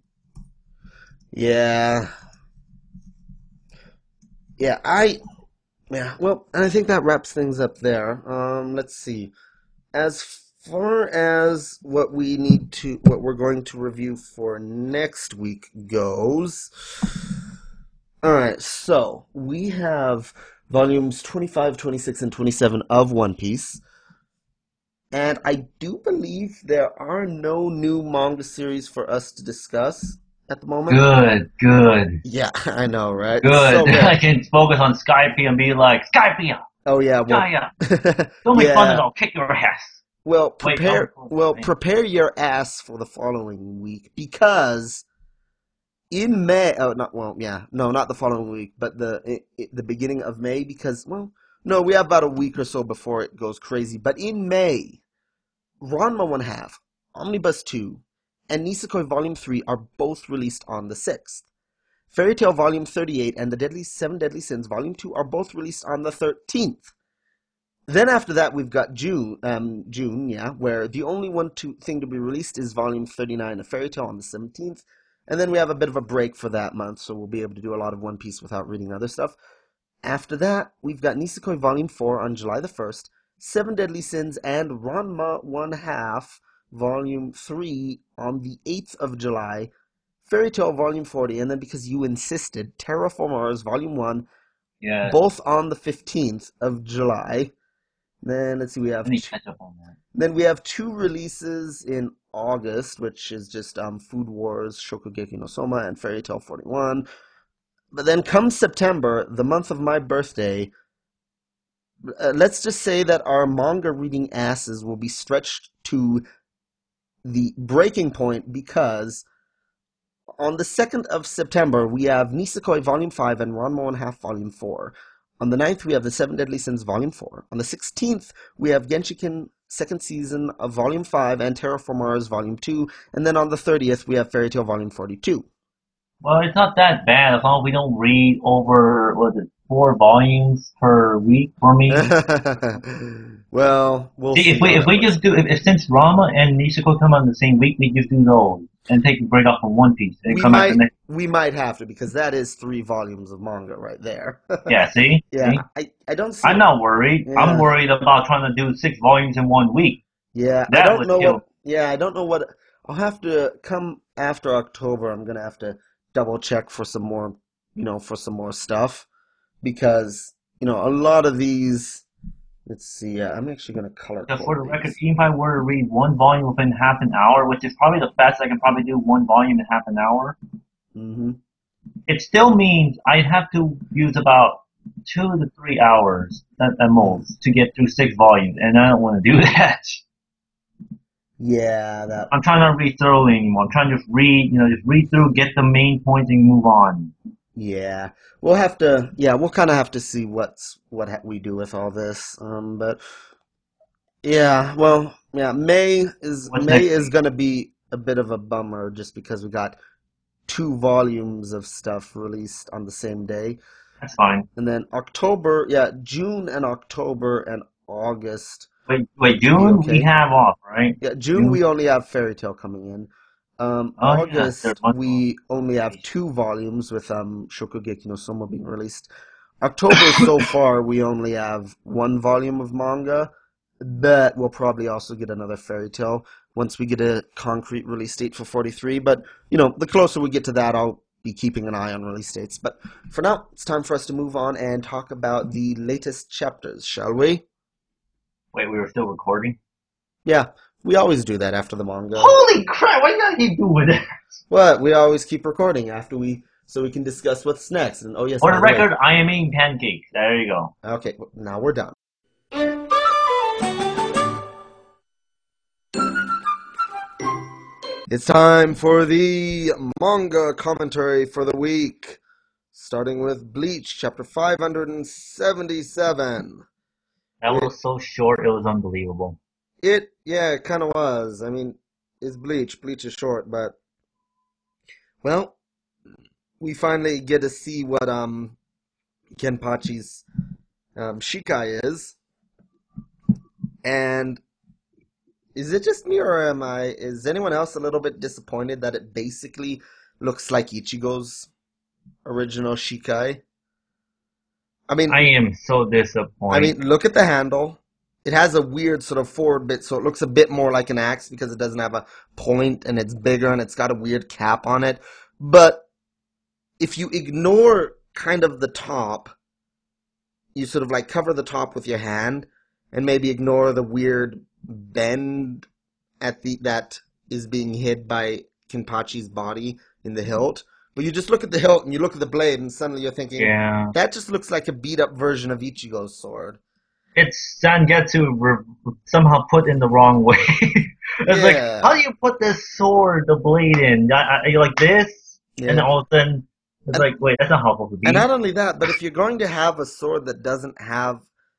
Yeah. Yeah, I yeah, well, and I think that wraps things up there. Um, let's see. As far as what we need to, what we're going to review for next week goes, all right, so we have volumes twenty-five, twenty-six, and twenty-seven of One Piece, and I do believe there are no new manga series for us to discuss at the moment. Good, good, Yeah, I know, right? It's so good. I rare. can focus on Skype and be like, Skype, Oh yeah, well, Jaya, don't make fun of it, yeah. I'll kick your ass. Well, Wait, y'all prepare record that, well, right? prepare your ass for the following week because in May, oh, not well, yeah, no, not the following week, but the i i the beginning of May because well, no, we have about a week or so before it goes crazy. But in May, Ranma One Half, Omnibus Two, and Nisekoi Volume Three are both released on the sixth. Fairy Tail Volume Thirty-Eight and the Deadly Seven Deadly Sins Volume Two are both released on the thirteenth. Then after that, we've got June, um, June, yeah, where the only one to, thing to be released is Volume thirty-nine of Fairy Tail on the seventeenth. And then we have a bit of a break for that month, so we'll be able to do a lot of One Piece without reading other stuff. After that, we've got Nisekoi Volume four on July the first, Seven Deadly Sins and Ranma One Half Volume three on the eighth of July, Fairy Tail Volume forty, and then because you insisted, Terraformers Volume one, Yes, both on the fifteenth of July. Then let's see, we I have need to two, catch up on that. then we have two releases in August, which is just um, Food Wars, Shokugeki no Soma, and Fairy Tail forty-one. But then comes September, the month of my birthday, uh, let's just say that our manga reading asses will be stretched to the breaking point because on the second of September, we have Nisekoi Volume five and Ranma and Half Volume four. On the ninth, we have The Seven Deadly Sins Volume four. On the sixteenth, we have Genshiken second season of Volume five and Terraformars Volume two. And then on the thirtieth, we have Fairy Tail Volume forty-two. Well, it's not that bad as long as we don't read over, what is it, four volumes per week for me. Well, we'll See, if see we how if that we works. just do if, if since Rama and Nishiko come on the same week, we just do those and take a break off from One Piece and We come back the might next. we might have to because that is three volumes of manga right there. Yeah, see, Yeah, see, I, I don't see I'm it. not worried. I'm Yeah. worried about trying to do six volumes in one week. Yeah, I That don't would know kill. what. Yeah, I don't know what. I'll have to come after October. I'm gonna have to double check for some more, you know, for some more stuff because you know a lot of these. Let's see. Yeah, I'm actually gonna color Because for code the record, these. even if I were to read one volume within half an hour, which is probably the best I can probably do one volume in half an hour, Mm-hmm. it still means I'd have to use about two to three hours at, at Mm. most to get through six volumes, and I don't want to do that. Yeah, that. I'm trying not to read thoroughly anymore. I'm trying to just read, you know, just read through, get the main points, and move on. Yeah, we'll have to. Yeah, we'll kind of have to see what's what ha we do with all this. Um, but yeah, well, yeah, May is What's May next is week? gonna be a bit of a bummer just because we got two volumes of stuff released on the same day. That's fine. And then October, yeah, June and October and August Wait, wait, look to be June we okay. have off, right? Yeah, June June. we only have Fairy Tail coming in. Um, Oh yeah, there's August one more. we only have two volumes with um Shokugeki no Soma being released. October so far we only have one volume of manga. But we'll probably also get another Fairy Tail once we get a concrete release date for forty-three. But you know, the closer we get to that, I'll be keeping an eye on release dates. But for now, it's time for us to move on and talk about the latest chapters, shall we? Wait, we were still recording? Yeah, we always do that after the manga. Holy crap! Why you gotta keep doing that? What? We always keep recording after we, so we can discuss what's next. And oh yes, For by the the way, record, I am eating pancakes. There you go. okay, now we're done. It's time for the manga commentary for the week, starting with Bleach, chapter five hundred seventy-seven. That It, was so short, it was unbelievable. it, yeah, it kind of was. I mean, it's Bleach. Bleach is short, but, well, we finally get to see what, um, Kenpachi's, um, Shikai is. And is it just me, or am I, is anyone else a little bit disappointed that it basically looks like Ichigo's original Shikai? I mean, I am so I mean, disappointed. look at the handle. It has a weird sort of forward bit, so it looks a bit more like an axe because it doesn't have a point and it's bigger and it's got a weird cap on it. But if you ignore kind of the top, you sort of like cover the top with your hand and maybe ignore the weird bend at the that is being hid by Kenpachi's body in the hilt. But you just look at the hilt and you look at the blade and suddenly you're thinking, Yeah. that just looks like a beat up version of Ichigo's sword. It's Zangetsu re- somehow put in the wrong way. It's like, how Yeah. do you put this sword, the blade in? Are you like this? And Yeah. then all of a sudden, it's And like, wait, that's not how it's supposed to and be. not only that, but if you're going to have a sword that doesn't have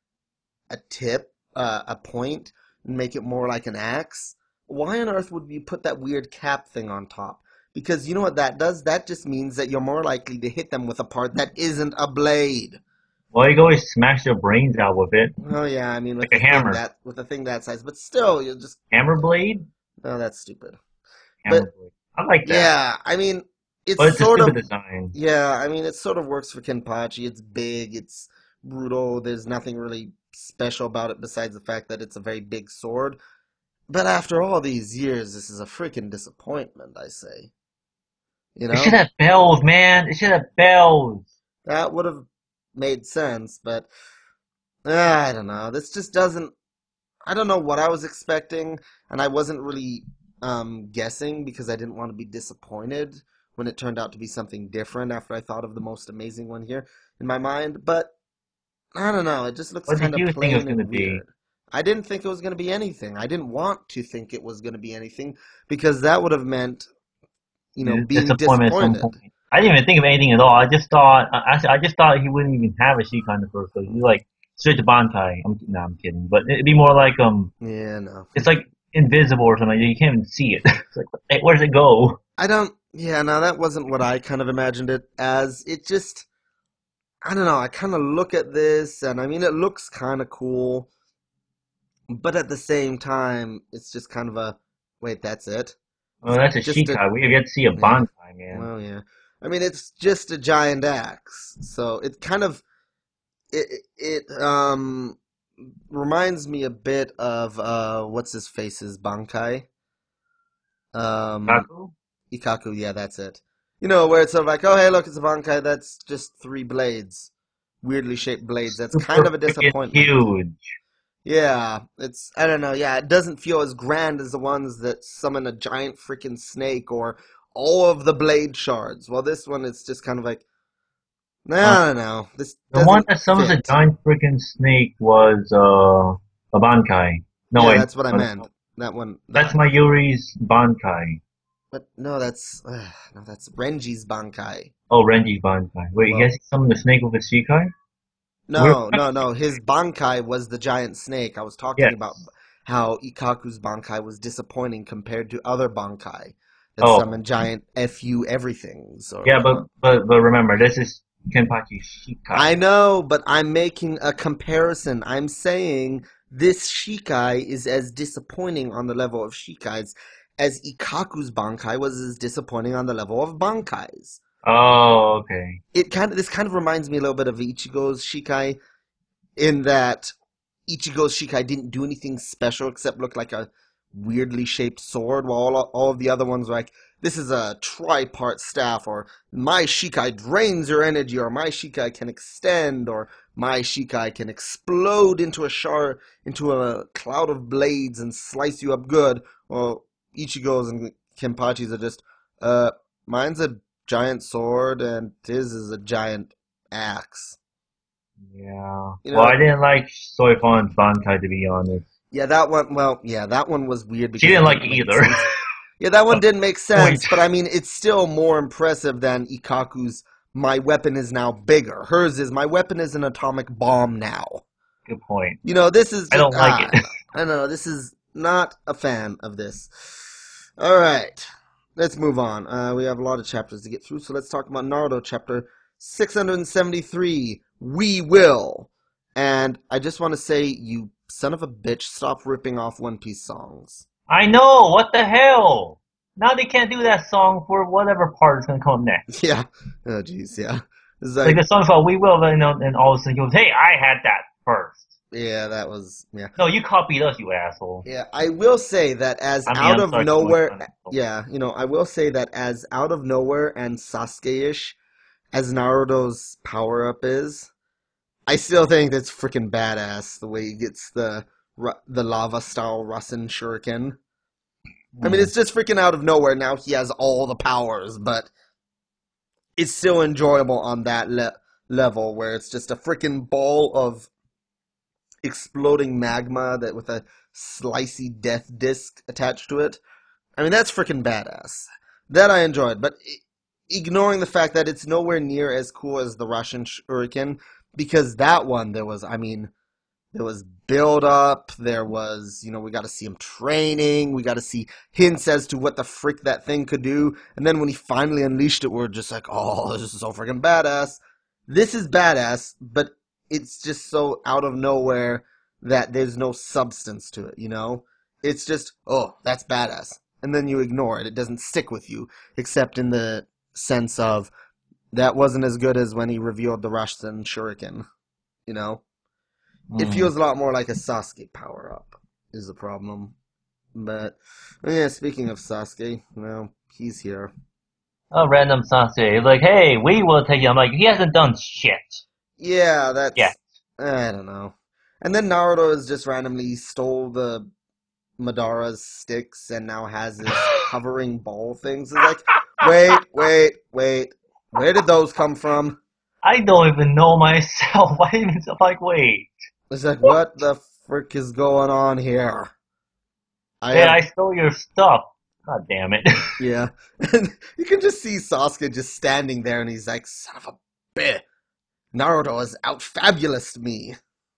a tip, uh, a point, and make it more like an axe, why on earth would you put that weird cap thing on top? Because you know what that does? That just means that you're more likely to hit them with a part that isn't a blade. Well, you can always smash their brains out with it, Oh yeah, I mean like with a the thing hammer. that with the thing that size, but still, you'll just Hammer blade? oh that's stupid. Hammer But blade. I like that. yeah, I mean it's But it's a sort stupid of design. yeah, I mean it sort of works for Kenpachi. It's big, it's brutal. There's nothing really special about it besides the fact that it's a very big sword. But after all these years, this is a freaking disappointment, I say. You It should know? have bells, man. It should have bells. That would have made sense, but uh, I don't know. This just doesn't I don't know what I was expecting, and I wasn't really um, guessing because I didn't want to be disappointed when it turned out to be something different after I thought of the most amazing one here in my mind. But I don't know, it just looks What did kind of you think it was plain going to and be? weird. I didn't think it was going to be anything. I didn't want to think it was going to be anything because that would have meant, you know, being Disappointment at some disappointed. point. I didn't even think of anything at all. I just thought, I, actually, I just thought he wouldn't even have a Sheikah in the first place. He's like straight to Bankai. I'm, no, I'm kidding. But it'd be more like um, Yeah, no. it's like invisible or something. You can't even see it. It's like, hey, where does it go? I don't, yeah, no, that wasn't what I kind of imagined it as. It just, I don't know, I kind of look at this and I mean, it looks kind of cool, but at the same time, it's just kind of a, wait, that's it? Oh, It's that's a just a, Sheikah. We have yet to see a yeah, Bankai, man. well, yeah. I mean, it's just a giant axe, so it kind of, it, it, um, reminds me a bit of, uh, what's his face's Bankai? Um, Kaku? Ikaku, yeah, that's it. You know, where it's sort of like, oh, hey, look, it's a Bankai, that's just three blades. Weirdly shaped blades. That's kind Super of a freaking disappointment. huge. Yeah, it's, I don't know, yeah, it doesn't feel as grand as the ones that summon a giant freaking snake or all of the blade shards. Well, this one, it's just kind of like, Uh, nah, I don't know, this the one doesn't that summons a fit. giant freaking snake was uh a Bankai. No, Yeah, wait, that's what I no, no, meant. no. That one, That's that, my Yuri's Bankai. but no, that's, uh, no, that's Renji's Bankai. Oh, Renji's Bankai. Wait, you Well, guys summoned the snake with a Shikai? We're no, no, no. His Bankai was the giant snake. I was talking about yes. how Ikaku's Bankai was disappointing compared to other Bankai that Oh, summon giant F U everythings or yeah, but whatnot. but but remember, this is Kenpachi I Shikai. know, but I'm making a comparison. I'm saying this Shikai is as disappointing on the level of Shikais as Ikaku's Bankai was as disappointing on the level of Bankais. Oh, okay. It kind of this kind of reminds me a little bit of Ichigo's Shikai in that Ichigo's Shikai didn't do anything special except look like a weirdly shaped sword, while all, all of the other ones were like, this is a tripart staff, or my Shikai drains your energy, or my Shikai can extend, or my Shikai can explode into a shard, into a cloud of blades and slice you up good. Or Ichigo's and Kenpachi's are just, uh, mine's a giant sword and his is a giant axe. Yeah. You Well, know, I didn't like Soifan's Bankai, to be honest. yeah, that one, well, yeah, that one was weird She because it didn't like didn't it make either. sense. Yeah, that one didn't make Point. sense, but I mean, it's still more impressive than Ikaku's my weapon is now bigger. Hers is my weapon is an atomic bomb now. Good point. You know, this is I just, don't like ah, it. I don't know. I don't know. This is not a fan of this. All right, let's move on. Uh, we have a lot of chapters to get through, so let's talk about Naruto chapter six hundred seventy-three. We will. And I just want to say, you son of a bitch, stop ripping off One Piece songs. I know. What the hell? Now they can't do that song for whatever part is gonna come next. Yeah. Oh, jeez, yeah. It's Like like, the song's called "We Will," you know, and all of a sudden he goes, "Hey, I had that first." yeah, that was, yeah. No, you copied us, you asshole. Yeah, I will say that as I mean, out I'm of sorry for going nowhere, on. yeah, you know, I will say that as out of nowhere and Sasuke-ish as Naruto's power up is, I still think that's freaking badass the way he gets the the lava style Rasen Shuriken. I mean, Hmm. it's just freaking out of nowhere. Now he has all the powers, but it's still enjoyable on that le- level where it's just a freaking ball of exploding magma that with a slicey death disc attached to it. I mean, that's freaking badass. That I enjoyed, but ignoring the fact that it's nowhere near as cool as the Russian Shuriken, because that one there was, I mean, there was build up. There was, you know, we got to see him training. We got to see hints as to what the frick that thing could do. And then when he finally unleashed it, we're just like, oh, this is so freaking badass. This is badass, but it's just so out of nowhere that there's no substance to it, you know? It's just, oh, that's badass. And then you ignore it. It doesn't stick with you, except in the sense of that wasn't as good as when he revealed the Russian Shuriken, you know? It Hmm. feels a lot more like a Sasuke power up, is the problem. But, yeah, speaking of Sasuke, well, he's here. A random Sasuke, like, "Hey, we will take you." I'm like, he hasn't done shit Yeah, yet. that's. I don't know. And then Naruto has just randomly stole the Madara's sticks and now has his hovering ball things. It's like, wait, wait, wait. Where did those come from? I don't even know myself. I even I'm like, wait, It's like, what the frick is going on here? I hey, have I stole your stuff. God damn it. Yeah. And you can just see Sasuke just standing there and he's like, son of a bitch. Naruto has outfabulous me.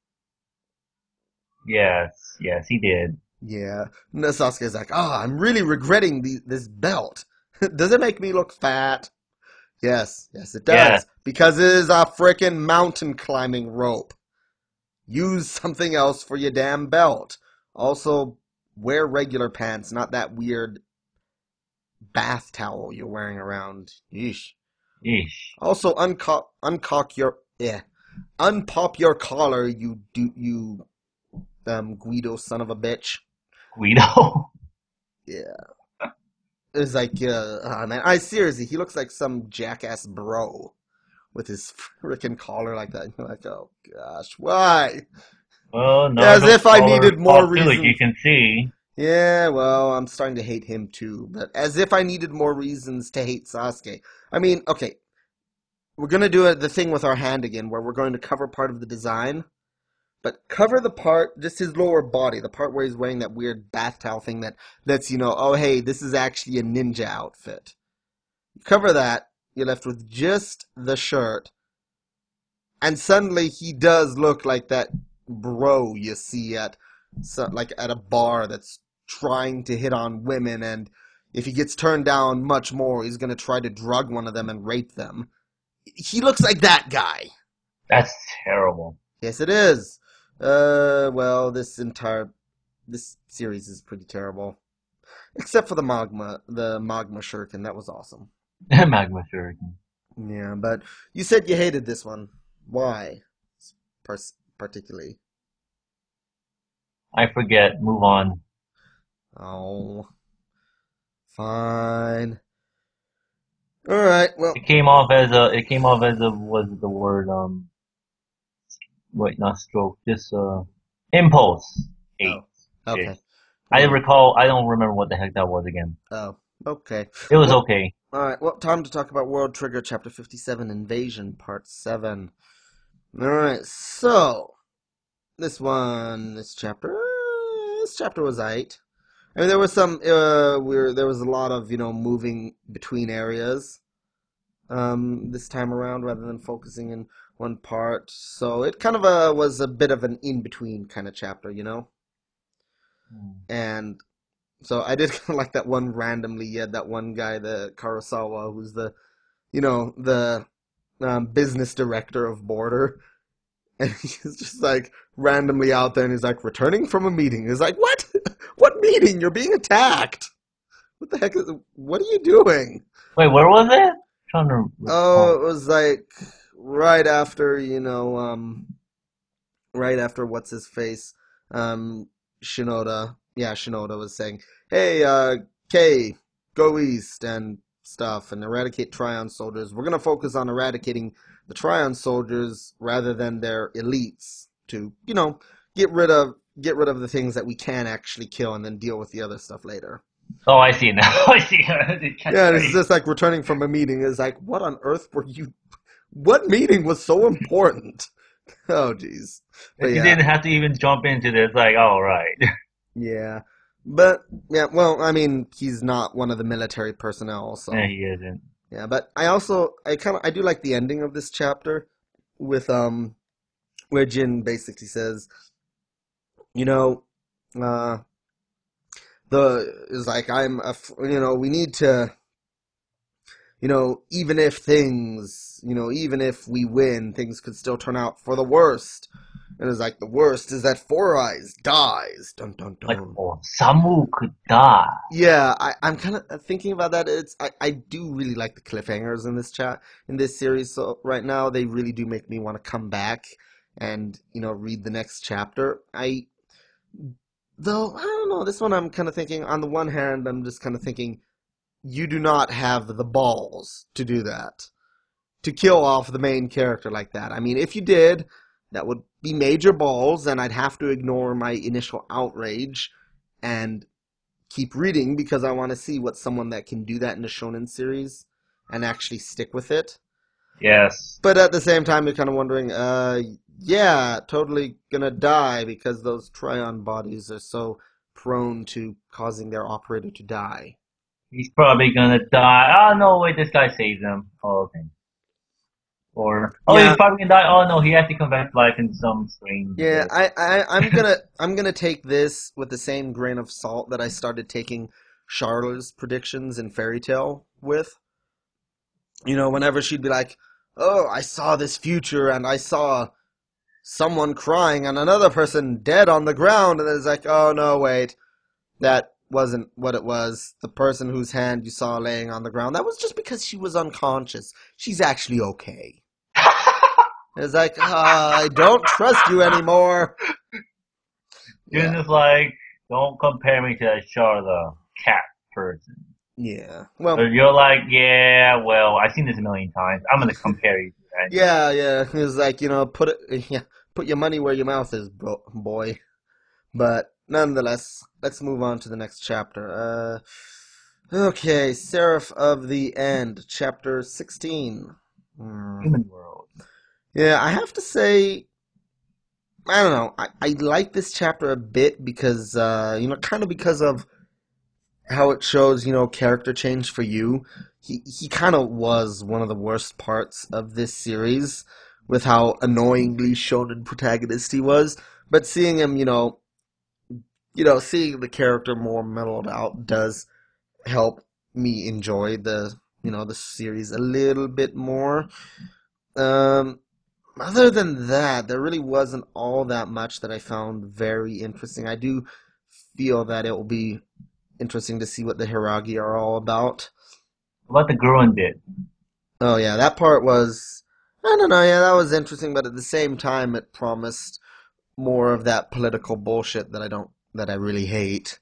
Yes, yes, he did. Yeah. And then Sasuke's like, oh, I'm really regretting the, this belt. Does it make me look fat? Yes, yes, it Yes, does. Because it is a frickin' mountain climbing rope. Use something else for your damn belt. Also, wear regular pants, not that weird bath towel you're wearing around. Yeesh. yeesh. Also, uncock, uncock your, yeah, unpop your collar, you do, you, um, Guido son of a bitch. Guido. Yeah, it's like, uh, oh man, I seriously, he looks like some jackass bro with his freaking collar like that. You're like, oh gosh, why? Well, As Naruto's if I collar needed more fall too, as you reasons. can see. Yeah, well, I'm starting to hate him too, but as if I needed more reasons to hate Sasuke. I mean, okay, we're gonna do it, the thing with our hand again, where we're going to cover part of the design. But cover the part, just his lower body, the part where he's wearing that weird bath towel thing that lets you know, oh hey, this is actually a ninja outfit. You cover that, you're left with just the shirt, and suddenly he does look like that bro you see at so, like at a bar that's trying to hit on women, and if he gets turned down much more, he's gonna try to drug one of them and rape them. He looks like that guy. That's terrible. Yes, it is. Uh, well, this entire this series is pretty terrible, except for the magma, the magma shuriken. That was awesome. Magma Shuriken. Yeah, but you said you hated this one. Why, Pers- particularly? I forget. Move on. Oh, fine. All right. Well, It came off as a. It came off as a. Was the word um? Wait, not stroke. Just uh, impulse. oh, Hate. Shit. okay. I Well, recall. I don't remember what the heck that was again. oh, okay. It was Well, okay. all right. Well, time to talk about World Trigger Chapter fifty-seven Invasion Part seven. All right. So, this one, this chapter, uh, this chapter was eight. I mean, there was some, uh, where there was a lot of, you know, moving between areas, um, this time around rather than focusing in one part. So it kind of a, was a bit of an in-between kind of chapter, you know? Hmm. And so I did kind of like that one randomly, yeah, that one guy, the Karasawa, who's the, you know, the um, business director of Border. And he's just like randomly out there and he's like returning from a meeting. He's like, what? What meeting? You're being attacked. What the heck is, what are you doing? Wait, where was it? Trying to Oh, recall. it was like right after, you know, um, right after what's his face, um, Shinoda. Yeah, Shinoda was saying, "Hey, uh, Kay, go east and stuff, and eradicate Tryon soldiers. We're gonna focus on eradicating the Tryon soldiers rather than their elites to, you know, get rid of get rid of the things that we can actually kill, and then deal with the other stuff later." Oh, I see now. I see. The Yeah, and it's catchphrase. just like returning from a meeting. Is like, what on earth were you? What meeting was so important? Oh, jeez. But If you yeah, didn't have to even jump into this, like, all right. yeah. But yeah, well, I mean, he's not one of the military personnel, Yeah, so he isn't. yeah. But I also, I kind of, I do like the ending of this chapter with um, where Jin basically says, you know, uh, the is like I'm, a, you know, we need to, you know, even if things, you know, even if we win, things could still turn out for the worst. And it's like the worst is that Four Eyes dies. Dun dun Like, dun. oh, Samu could die. Yeah, I, I'm kind of thinking about that. It's I, I do really like the cliffhangers in this chat in this series. So right now they really do make me want to come back and you know read the next chapter. I though I don't know this one. I'm kind of thinking. On the one hand, I'm just kind of thinking you do not have the balls to do that, to kill off the main character like that. I mean, if you did, that would be major balls, and I'd have to ignore my initial outrage and keep reading because I want to see what someone that can do that in a shonen series and actually stick with it. Yes. But at the same time, you're kind of wondering, uh, yeah, totally gonna die because those Tryon bodies are so prone to causing their operator to die. He's probably gonna die. Oh, no, wait, this guy saves him. Oh, okay. Or, oh, Yeah, he's probably gonna die. Oh, no, he has to come back to life in some strange yeah, way. I, I, I'm gonna, I'm gonna take this with the same grain of salt that I started taking Charlotte's predictions in Fairy Tale with. You know, whenever she'd be like, "Oh, I saw this future, and I saw someone crying and another person dead on the ground," and it's like, oh no, wait, that wasn't what it was. The person whose hand you saw laying on the ground, that was just because she was unconscious. She's actually okay. It's like, ah, I don't trust you anymore. June Yeah, is like, don't compare me to that Charlotte cat person. yeah. Well, But you're like, yeah, well, I've seen this a million times. I'm gonna compare you to that anyway. yeah, yeah. It's like, you know, put it, yeah, put your money where your mouth is, bro, boy. But nonetheless, let's move on to the next chapter. Uh, okay, Seraph of the End, chapter sixteen. Hmm. Human world. Yeah, I have to say, I don't know. I, I like this chapter a bit because, uh, you know, kind of because of how it shows, you know, character change for you. He, he kind of was one of the worst parts of this series with how annoyingly shonen protagonist he was. But seeing him, you know, you know, seeing the character more mellowed out does help me enjoy the you know the series a little bit more. Um, Other than that, there really wasn't all that much that I found very interesting. I do feel that it will be interesting to see what the Hiragi are all about. What about the Gruen bit? Oh yeah, that part was I don't know, yeah, that was interesting, but at the same time it promised more of that political bullshit that I don't that I really hate.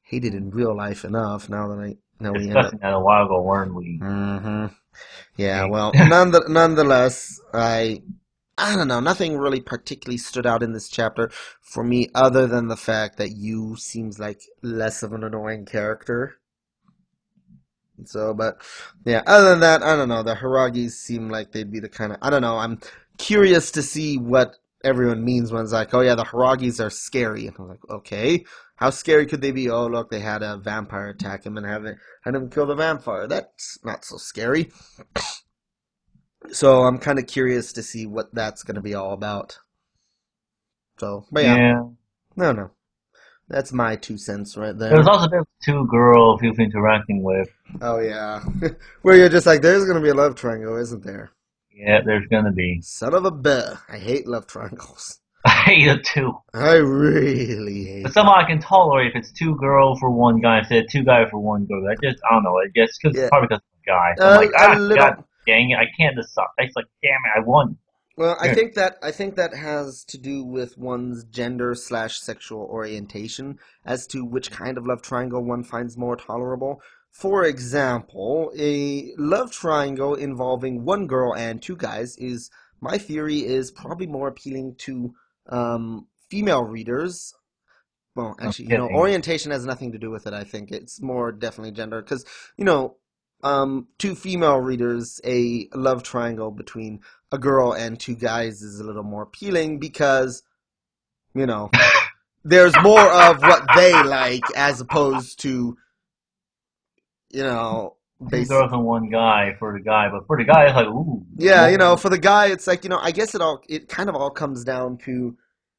hated in real life enough. Now that I now we end up. Discussing that a while ago, weren't we? hmm Yeah, Okay. well, none nonetheless, I I don't know. Nothing really particularly stood out in this chapter for me, other than the fact that you seems like less of an annoying character. So, but yeah, other than that, I don't know. The Haragis seem like they'd be the kind of I don't know. I'm curious to see what everyone means when it's like, oh yeah, the Haragis are scary, and I'm like, okay, how scary could they be? Oh look, they had a vampire attack him and have it, had him kill the vampire. That's not so scary. So I'm kind of curious to see what that's going to be all about. So, but yeah, Yeah. no, no, that's my two cents right There was there. also those two girls he was interacting with. Oh yeah, where you're just like, there's going to be a love triangle, isn't there? Yeah, there's gonna be. Son of a bitch. I hate love triangles. I hate it too. I really But hate them. somehow I can tolerate if it's two girls for one guy instead of two guys for one girl. I just, I don't know. It just, cause, Yeah, probably because I'm a guy. So I'm a, like, a ah, god little. dang it, I can't decide. It's like, damn it, I won. Well, I Here. think that I think that has to do with one's gender slash sexual orientation as to which kind of love triangle one finds more tolerable. For example, a love triangle involving one girl and two guys is, my theory, is probably more appealing to um, female readers. Well, I'm actually, you know, kidding. orientation has nothing to do with it. I think it's more definitely gender because, you know, um, two female readers, a love triangle between a girl and two guys is a little more appealing because, you know, there's more of what they like as opposed to, you know, Two base. girls and one guy for the guy, but for the guy, it's like, ooh, Yeah, you know, whoa. for the guy, it's like, you know, I guess it all, it kind of all comes down to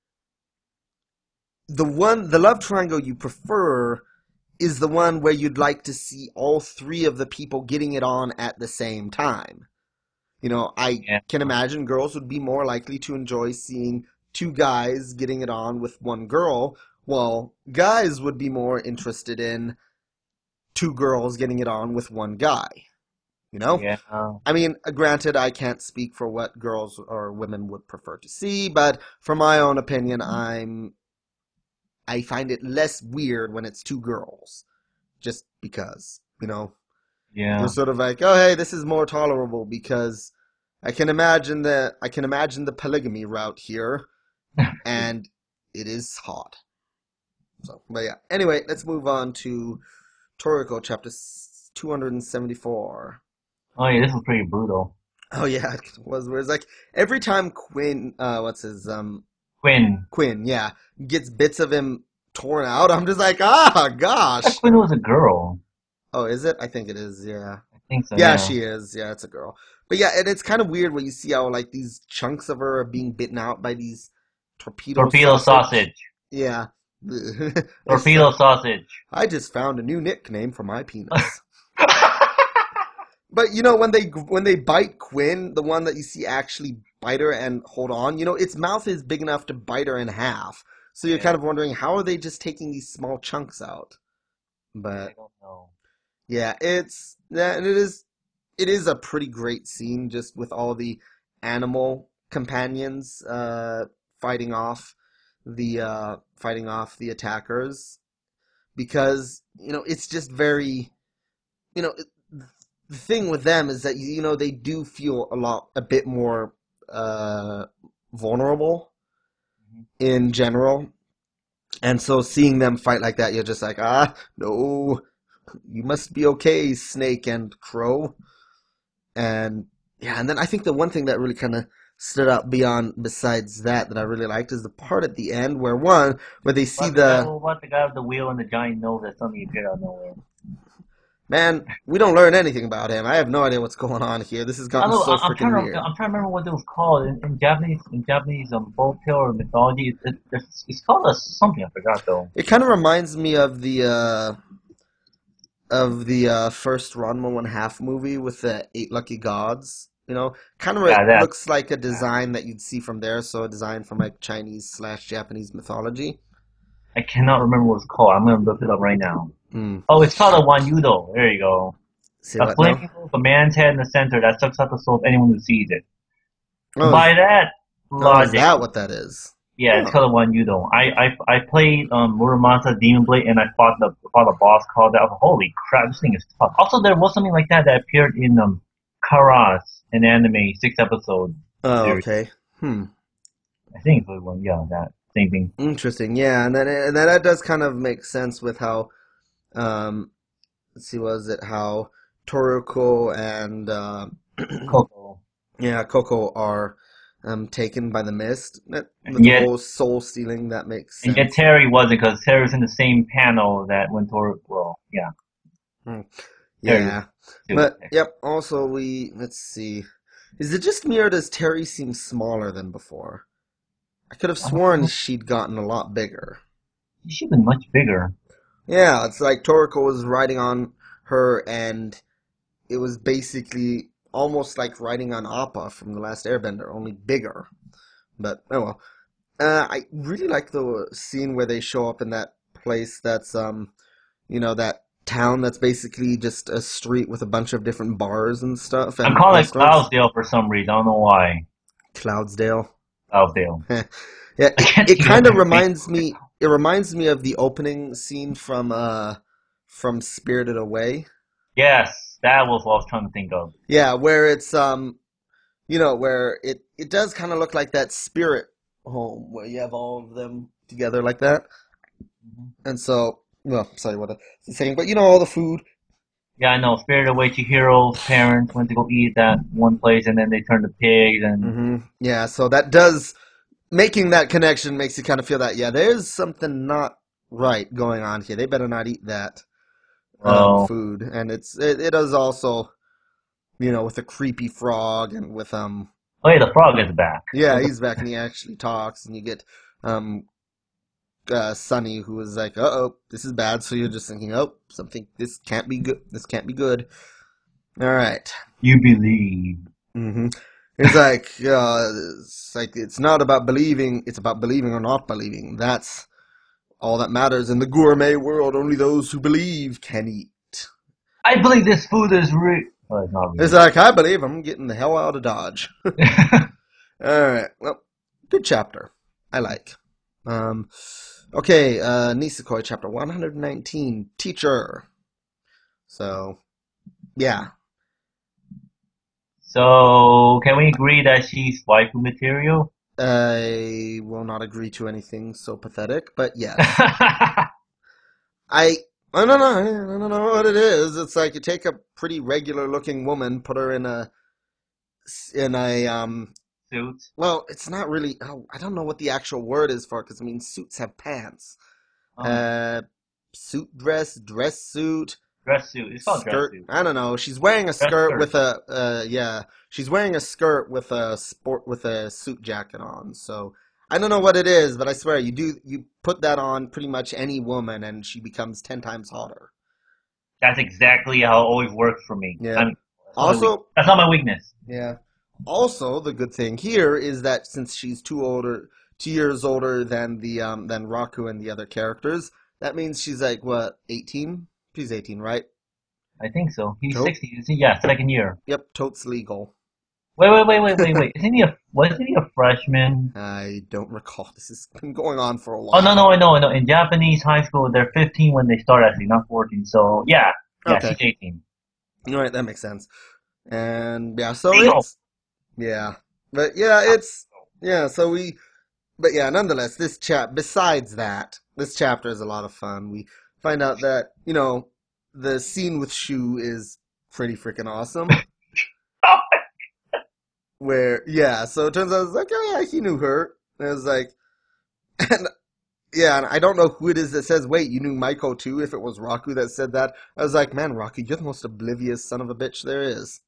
the one, the love triangle you prefer is the one where you'd like to see all three of the people getting it on at the same time. You know, I Yeah, can imagine girls would be more likely to enjoy seeing two guys getting it on with one girl, while guys would be more interested in two girls getting it on with one guy. You know? yeah, I mean, granted, I can't speak for what girls or women would prefer to see, but from my own opinion, I'm I find it less weird when it's two girls, just because, you know, you're yeah. sort of like, oh hey, this is more tolerable because I can imagine the I can imagine the polygamy route here, and it is hot. So, but yeah. Anyway, let's move on to Toriko chapter two hundred seventy-four. Oh yeah, this was pretty brutal. Oh yeah, it was where it's like every time Quinn, uh, what's his um Quinn. Quinn, yeah, gets bits of him torn out, I'm just like, ah, I thought gosh. Quinn was a girl. Oh, is it? I think it is. Yeah. I think so, Yeah, yeah. she is. Yeah, it's a girl. But yeah, and it's kind of weird when you see how like these chunks of her are being bitten out by these torpedo Torpedo sausage. sausage. Yeah. It's Torpedo like, sausage. I just found a new nickname for my penis. But you know when they when they bite Quinn, the one that you see actually bite her and hold on, you know its mouth is big enough to bite her in half. So you're kind Yeah, of wondering how are they just taking these small chunks out? yeah, I But don't know. yeah, it's yeah, and it is it is a pretty great scene just with all the animal companions uh, fighting off the uh, fighting off the attackers because you know it's just very you know it, the thing with them is that you know they do feel a lot a bit more uh, vulnerable Mhm. in general, and so seeing them fight like that, you're just like, ah, no, you must be okay, Snake and Crow. And yeah, and then I think the one thing that really kind of stood out beyond besides that that I really liked is the part at the end where one where they see What the guy? the What the guy with the wheel and the giant nose that suddenly appeared out of nowhere? man. We don't learn anything about him. I have no idea what's going on here. This has I gotten don't know. so I, I'm freaking trying to. weird. I'm trying to remember what it was called in, in Japanese. In Japanese, um, folktale or mythology. It, it, it's, it's called a something. I forgot though. It kind of reminds me of the uh, of the uh, first Ranma One Half movie with the eight lucky gods. You know, kind of Yeah, that. looks like a design that you'd see from there. So a design from like Chinese slash Japanese mythology. I cannot remember what it's called. I'm gonna look it up right now. Hmm. Oh, it's called a Wanyudo. There you go. Say A what now? flaming bowl with a man's head in the center that sucks out the soul of anyone who sees it. Oh, By is, that oh, is logic, that what that is? Yeah, it's Oh, called One Yudo. I I I played um Muramasa Demon Blade and I fought the fought a boss called that. Holy crap, this thing is tough. Also, there was something like that that appeared in um Karas, an anime six episode oh, series. okay. Hmm. I think it was one. Yeah, that same thing. Interesting. Yeah, and then and then that does kind of make sense with how um let's see, was it how Toriko and uh, Coco. yeah, Coco are um taken by the mist. That, with And the yet whole soul stealing, that makes and yet sense. Terry wasn't because Terry was in the same panel that when Tor. Well, yeah, Hmm. Terry was Yeah. too. But yep, also we let's see. Is it just me or does Terry seem smaller than before? I could have sworn Um, she'd gotten a lot bigger. she should have been much bigger. Yeah, it's like Toriko was riding on her and it was basically almost like riding on Appa from The Last Airbender, only bigger. But oh well. Uh, I really like the scene where they show up in that place that's um, you know, that town that's basically just a street with a bunch of different bars and stuff I'm and calling it restaurants. Cloudsdale for some reason. I don't know why. Cloudsdale. Cloudsdale. Yeah, I it can't it think of kind of anything. reminds me it reminds me of the opening scene from uh from Spirited Away. Yes, that was what I was trying to think of. Yeah, where it's um you know, where it it does kind of look like that spirit home where you have all of them together like that. Mhm. And so, well, sorry what I was saying, but you know all the food. Yeah, I know. Spirited Away, Chihiro's parents went to go eat at one place, and then they turned to pigs. And Hmm. Yeah, so that does making that connection makes you kind of feel that yeah, there's something not right going on here. They better not eat that um well, food. And it's it, it is also, you know, with a creepy frog and with um oh yeah, the frog is back. yeah, So the, he's back and he actually talks and you get um uh, Sunny who is like, uh oh, this is bad. So you're just thinking, oh, something, this can't be good. This can't be good. All right. you believe. Mm-hmm. It's like, uh, it's like it's not about believing. It's about believing or not believing. That's all that matters in the gourmet world. Only those who believe can eat. I believe this food is real. Well, it's not It's real. like I believe I'm getting the hell out of Dodge. All right. Well, good chapter. I like. Um. Okay. Uh, Nisekoi chapter one hundred nineteen. Teacher. So yeah. So, can we agree that she's waifu material? I will not agree to anything so pathetic, but yes. I I don't know. I don't know what it is. It's like you take a pretty regular looking woman, put her in a in a um. Suits. Well, it's not really. Oh, I don't know what the actual word is for it because I mean suits have pants. Oh, Uh, suit dress, dress suit, dress suit. It's called dress skirt. suit. I don't know. She's wearing a Dress skirt skirt. with a uh yeah. She's wearing a skirt with a sport with a suit jacket on. So I don't know what it is, but I swear you do you put that on pretty much any woman and she becomes ten times hotter. That's exactly how it always works for me. Yeah. I mean, that's not my weak. Also, That's not my weakness. yeah. Also, the good thing here is that since she's two older, two years older than the um than Raku and the other characters, that means she's like what, eighteen? She's eighteen, right? I think so. He's Tote. sixty. Is he? Yeah, second year. Yep, totes legal. Wait, wait, wait, wait, wait, wait. Isn't he a? Wasn't he a freshman? I don't recall. This has been going on for a Oh no, no, while. I know, I know. In Japanese high school, they're fifteen when they start actually, not fourteen. So yeah, yeah, Okay, she's eighteen. all right, that makes sense. And yeah, so Legal. it's yeah, but yeah, it's yeah. So we, but yeah, nonetheless, this chap. Besides that, this chapter is a lot of fun. We find out that you know the scene with Shu is pretty freaking awesome. Where yeah, so it turns out it's like oh yeah, he knew her. And it was like and yeah, and I don't know who it is that says, wait, you knew Maiko too, if it was Raku that said that. I was like, man, Raku, you're the most oblivious son of a bitch there is.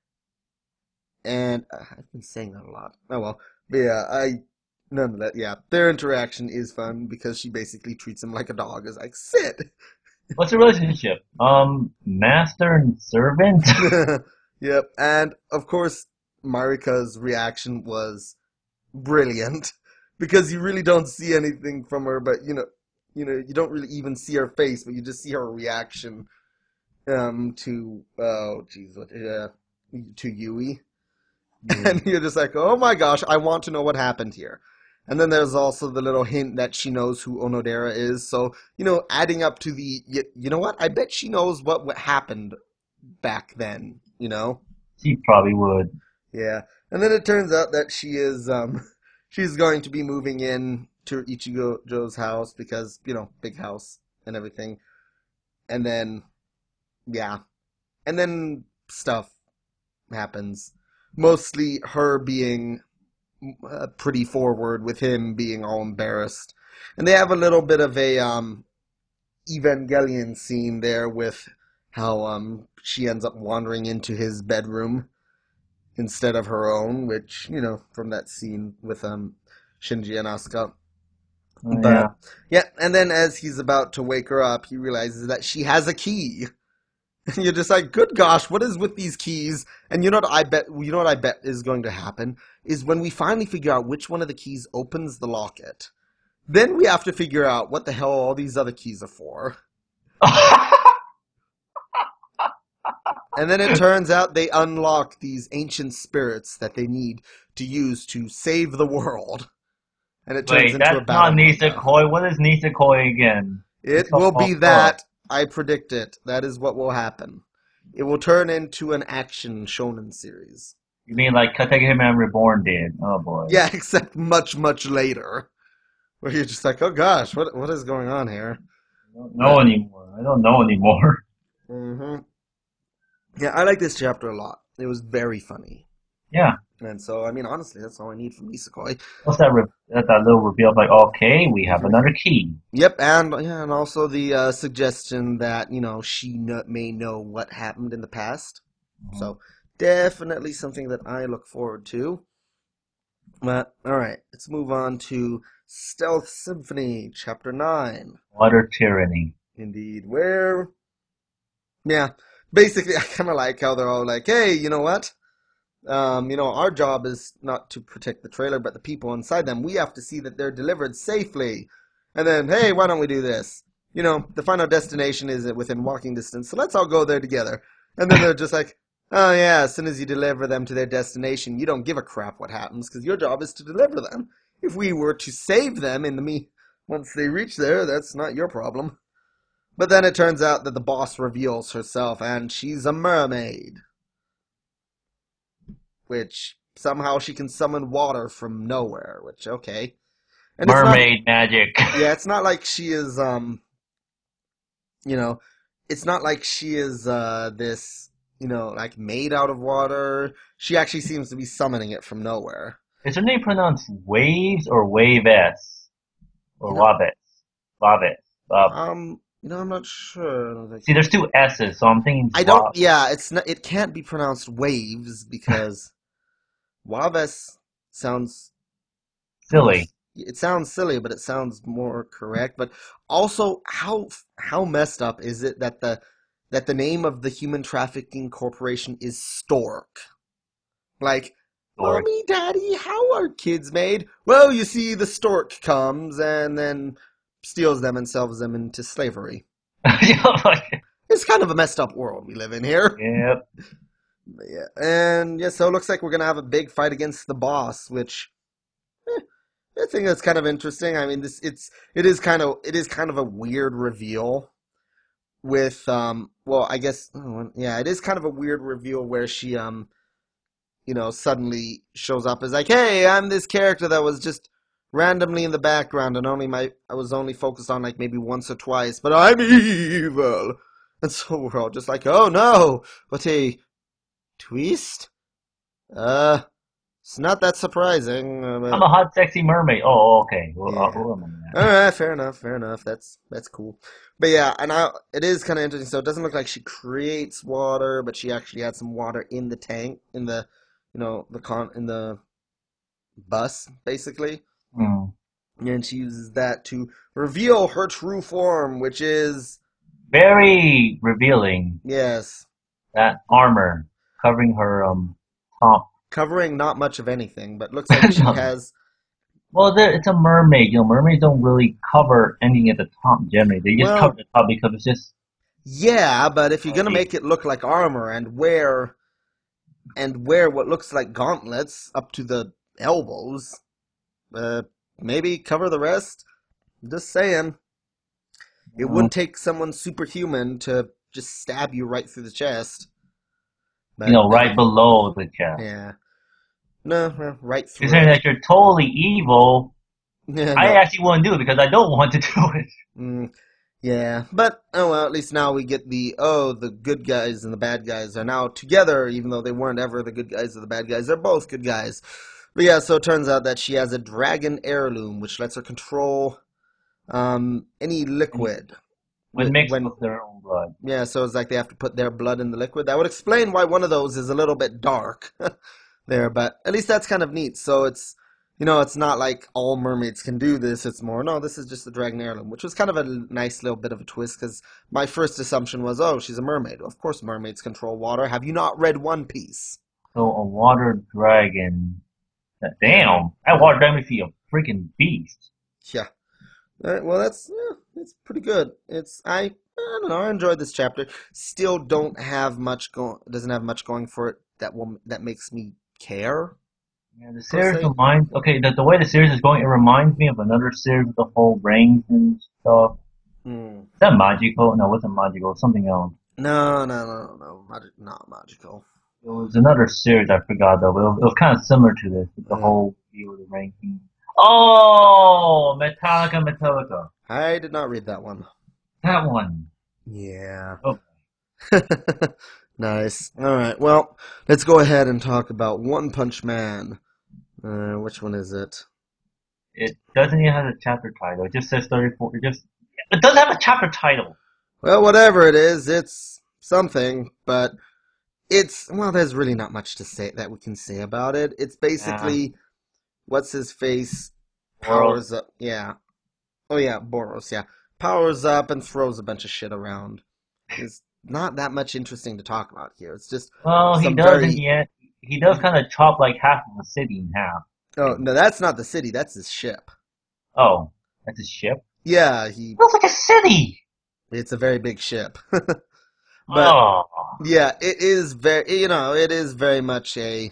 And uh, I've been saying that a lot. Oh well. But yeah, I, none of that, yeah. Their interaction is fun because she basically treats him like a dog. Is like, sit! What's the relationship? Um, master and servant. Yep. And of course, Marika's reaction was brilliant because you really don't see anything from her, but you know, you know, you don't really even see her face, but you just see her reaction um to oh jeez, what uh, to Yui, Yui. and you're just like, oh my gosh, I want to know what happened here. And then there's also the little hint that she knows who Onodera is. So, you know, adding up to the, you, you know what? I bet she knows what, what happened back then, you know? She probably would. Yeah. And then it turns out that she is, um, she's going to be moving in to Ichigo Joe's house because, you know, big house and everything. And then, yeah. And then stuff happens. Mostly her being uh, pretty forward with him being all embarrassed. And they have a little bit of a um, Evangelion scene there with how um, she ends up wandering into his bedroom instead of her own, which, you know, from that scene with um, Shinji and Asuka. Oh, yeah. But, yeah, and then as he's about to wake her up, he realizes that she has a key. And you're just like, good gosh, what is with these keys? And you know what I bet you know what I bet is going to happen is when we finally figure out which one of the keys opens the locket. Then we have to figure out what the hell all these other keys are for. And then it turns out they unlock these ancient spirits that they need to use to save the world. And it turns Wait, into a that's not battle manga. Nisekoi. What is Nisekoi again? It's It so will be fucked up. that. I predict it. That is what will happen. It will turn into an action shonen series. You mean like Katekyoman Reborn did? Oh boy. Yeah, except much, much later. Where you're just like, oh gosh, what what is going on here? I don't know But, anymore. I don't know anymore. hmm yeah, I like this chapter a lot. It was very funny. Yeah. And so, I mean, honestly, that's all I need from Nisekoi. What's that? Re- that, that little reveal? Like, okay, we have hmm another key. Yep, and yeah, and also the uh, suggestion that, you know, she kn- may know what happened in the past. Mhm. So, definitely something that I look forward to. But, alright, let's move on to Stealth Symphony, Chapter nine. Water tyranny. Indeed, where, yeah, basically, I kind of like how they're all like, hey, you know what? Um, you know, our job is not to protect the trailer, but the people inside them. We have to see that they're delivered safely. And then, hey, why don't we do this? You know, the final destination is within walking distance, so let's all go there together. And then they're just like, oh yeah, as soon as you deliver them to their destination, you don't give a crap what happens because your job is to deliver them. If we were to save them in the me once they reach there, that's not your problem. But then it turns out that the boss reveals herself, and she's a mermaid, which somehow she can summon water from nowhere, which okay. And it's not Mermaid magic. yeah, it's not like she is um, you know, it's not like she is uh this, you know, like made out of water. She actually seems to be summoning it from nowhere. Is her name pronounced Waves or Waves? Or You know, Waves? Waves. Uh, um, you know, I'm not sure. Like, see, there's two S's, so I'm thinking I don't Waves. yeah, it's not it can't be pronounced waves because Waves sounds Silly. almost it sounds silly, but it sounds more correct. But also, how how messed up is it that the that the name of the human trafficking corporation is Stork? Like, Or mommy, daddy, how are kids made? Well, you see, the stork comes and then steals them and sells them into slavery. you know, like, It's kind of a messed up world we live in here. yep. But yeah, and yeah, so it looks like we're gonna have a big fight against the boss, which eh, I think that's kind of interesting. I mean, this it's it is kind of it is kind of a weird reveal with um well, I guess oh, yeah, it is kind of a weird reveal where she um you know suddenly shows up as like, "Hey, I'm this character that was just randomly in the background and only my I was only focused on like maybe once or twice, but I'm evil." And so we're all just like, "Oh no, what a twist." Uh, it's not that surprising, uh, I'm but a hot, sexy mermaid. Oh, okay. Well, I'll, yeah. we'll remember All that. right, fair enough, fair enough. That's that's cool. But yeah, and I it is kind of interesting. So it doesn't look like she creates water, but she actually had some water in the tank, in the, you know, the con in the bus, basically. Hmm. And she uses that to reveal her true form, which is Very revealing. yes, That armor covering her um top. covering not much of anything, but looks like she has Well, there, it's a mermaid. You know, mermaids don't really cover anything at the top generally. They just cover well, the top because it's just yeah, but if you're gonna heavy. make it look like armor and wear and wear what looks like gauntlets up to the elbows, uh, maybe cover the rest. Just saying. It Um, wouldn't take someone superhuman to just stab you right through the chest. you But know, no. right below the chest. Yeah. No, well, right through Considering it. that you're totally evil, Yeah, I no. actually wouldn't do it because I don't want to do it. Mm, yeah, but oh well, at least now we get the oh, the good guys and the bad guys are now together, even though they weren't ever the good guys or the bad guys. They're both good guys. But yeah, so it turns out that she has a dragon heirloom, which lets her control um, any And liquid. when Wh- mixed When with their own blood. yeah, so it's like they have to put their blood in the liquid. That would explain why one of those is a little bit dark there, but at least that's kind of neat. So it's, you know, it's not like all mermaids can do this. It's more, no, this is just the dragon heirloom, which was kind of a nice little bit of a twist because my first assumption was, oh, she's a mermaid. Of course, mermaids control water. Have you not read One Piece? So a water dragon. Yeah, Damn, that yeah, water dragon must be a freaking beast. yeah. All right, well, that's yeah, it's pretty good. It's I I don't know. I enjoyed this chapter. Still don't have much going. Doesn't have much going for it that will that makes me care Yeah, the per series se. reminds. Okay, the the way the series is going, it reminds me of another series with the whole rings and stuff. Hmm. Is that magical? No, it wasn't magical. Something else. No, no, no, no, Magi- not magical. It was another series I forgot though, but it was, it was kind of similar to this, with the Uh, whole view of the ranking. Oh, Metallica, Metallica, I did not read that one. that one. Yeah. Oh, Nice. All right. Well, let's go ahead and talk about One Punch Man. Uh, which one is it? it doesn't even have a chapter title. It just says thirty-four. It just it doesn't have a chapter title. Well, whatever it is, it's something, but it's well, there's really not much to say that we can say about it. It's Yeah, basically what's his face Boros. powers up. Yeah. Oh yeah, Boros. Yeah, powers up and throws a bunch of shit around. There's not that much interesting to talk about here. It's just Well, he some does in very. the end. He does kind of chop like half of the city in half. Oh no, that's not the city. That's his ship. Oh, that's a ship. Yeah, he. It looks like a city. It's a very big ship. But Oh, yeah, it is very. You know, it is very much a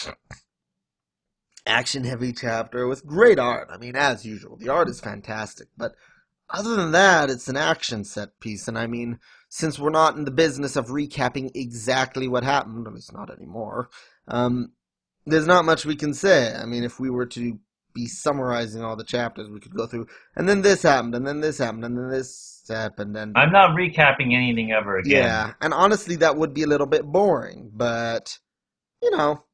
action heavy chapter with great art. I mean, as usual, the art is fantastic. But other than that, it's an action set piece. And I mean, since we're not in the business of recapping exactly what happened, at least not anymore, um, there's not much we can say. I mean, if we were to be summarizing all the chapters, we could go through, and then this happened, and then this happened, and then this happened, and I'm not recapping anything ever again. yeah. And honestly, that would be a little bit boring. But, you know,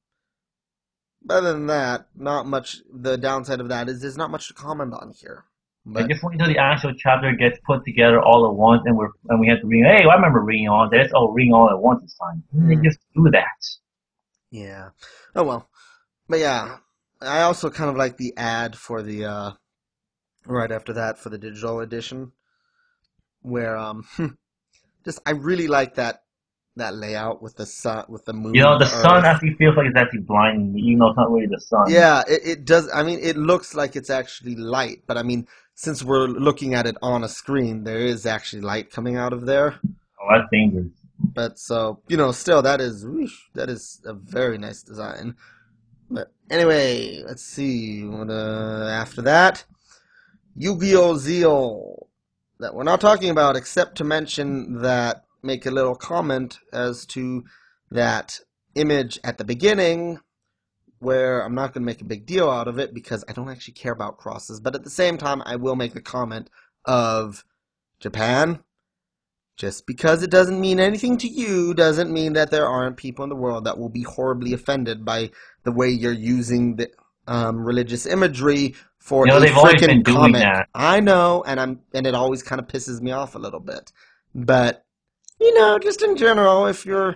other than that, not much. The downside of that is there's not much to comment on here. I But just wait until the actual chapter gets put together all at once, and we're and we have to read. Hey, I remember reading all this. Oh, reading all at once this time. They mm, just do that. yeah. Oh well. But yeah, I also kind of like the ad for the uh right after that for the digital edition where um just I really like that that layout with the sun with the You moon, know, the the sun earth. actually feels like it's actually blinding me, even though it's not really the sun. Yeah, it, it does. I mean, it looks like it's actually light, but I mean, since we're looking at it on a screen, there is actually light coming out of there. Oh, that's dangerous. But so, you know, still that is whoosh, that is a very nice design. But anyway, let's see. What, uh, after that, Yu-Gi-Oh! Zeal. That we're not talking about, except to mention that, make a little comment as to that image at the beginning, where I'm not going to make a big deal out of it because I don't actually care about crosses, but at the same time, I will make a comment of Japan. Just because it doesn't mean anything to you doesn't mean that there aren't people in the world that will be horribly offended by the way you're using the um, religious imagery for You know, a they've always freaking been doing comic. that. I know, and I'm and it always kind of pisses me off a little bit. But you know, just in general, if you're,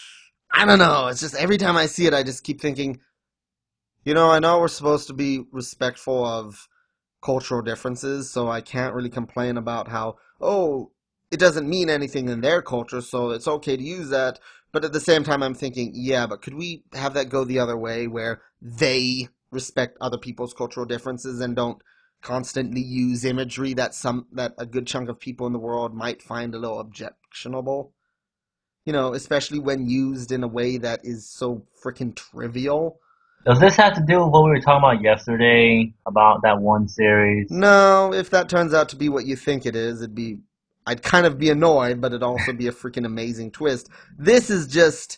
I don't know, it's just every time I see it, I just keep thinking, you know, I know we're supposed to be respectful of cultural differences, so I can't really complain about how, oh, it doesn't mean anything in their culture, so it's okay to use that. But at the same time, I'm thinking, yeah, but could we have that go the other way where they respect other people's cultural differences and don't constantly use imagery that some that a good chunk of people in the world might find a little objectionable? You know, especially when used in a way that is so freaking trivial. Does this have to do with what we were talking about yesterday about that one series? No, if that turns out to be what you think it is, it'd be. I'd kind of be annoyed, but it'd also be a freaking amazing twist. This is just,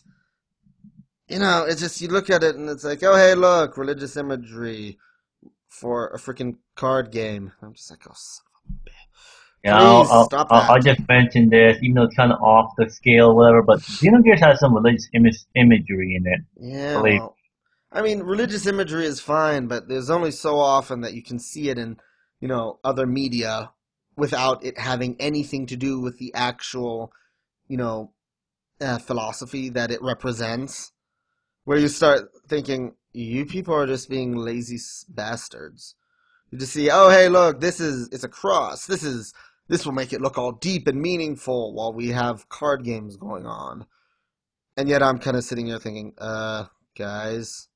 you know, it's just you look at it and it's like, oh hey, look, religious imagery for a freaking card game. I'm just like, oh, Yeah, I'll, please I'll, stop I'll I'll that. just mention this, even though it's kind of off the scale, whatever. But Xenogears has some religious image, imagery in it. Yeah, Believe. well, I mean, religious imagery is fine, but there's only so often that you can see it in, you know, other media without it having anything to do with the actual, you know, uh, philosophy that it represents. Where you start thinking, you people are just being lazy bastards. You just see, oh hey, look, this is it's a cross. This is this will make it look all deep and meaningful while we have card games going on. And yet I'm kind of sitting here thinking, uh, guys,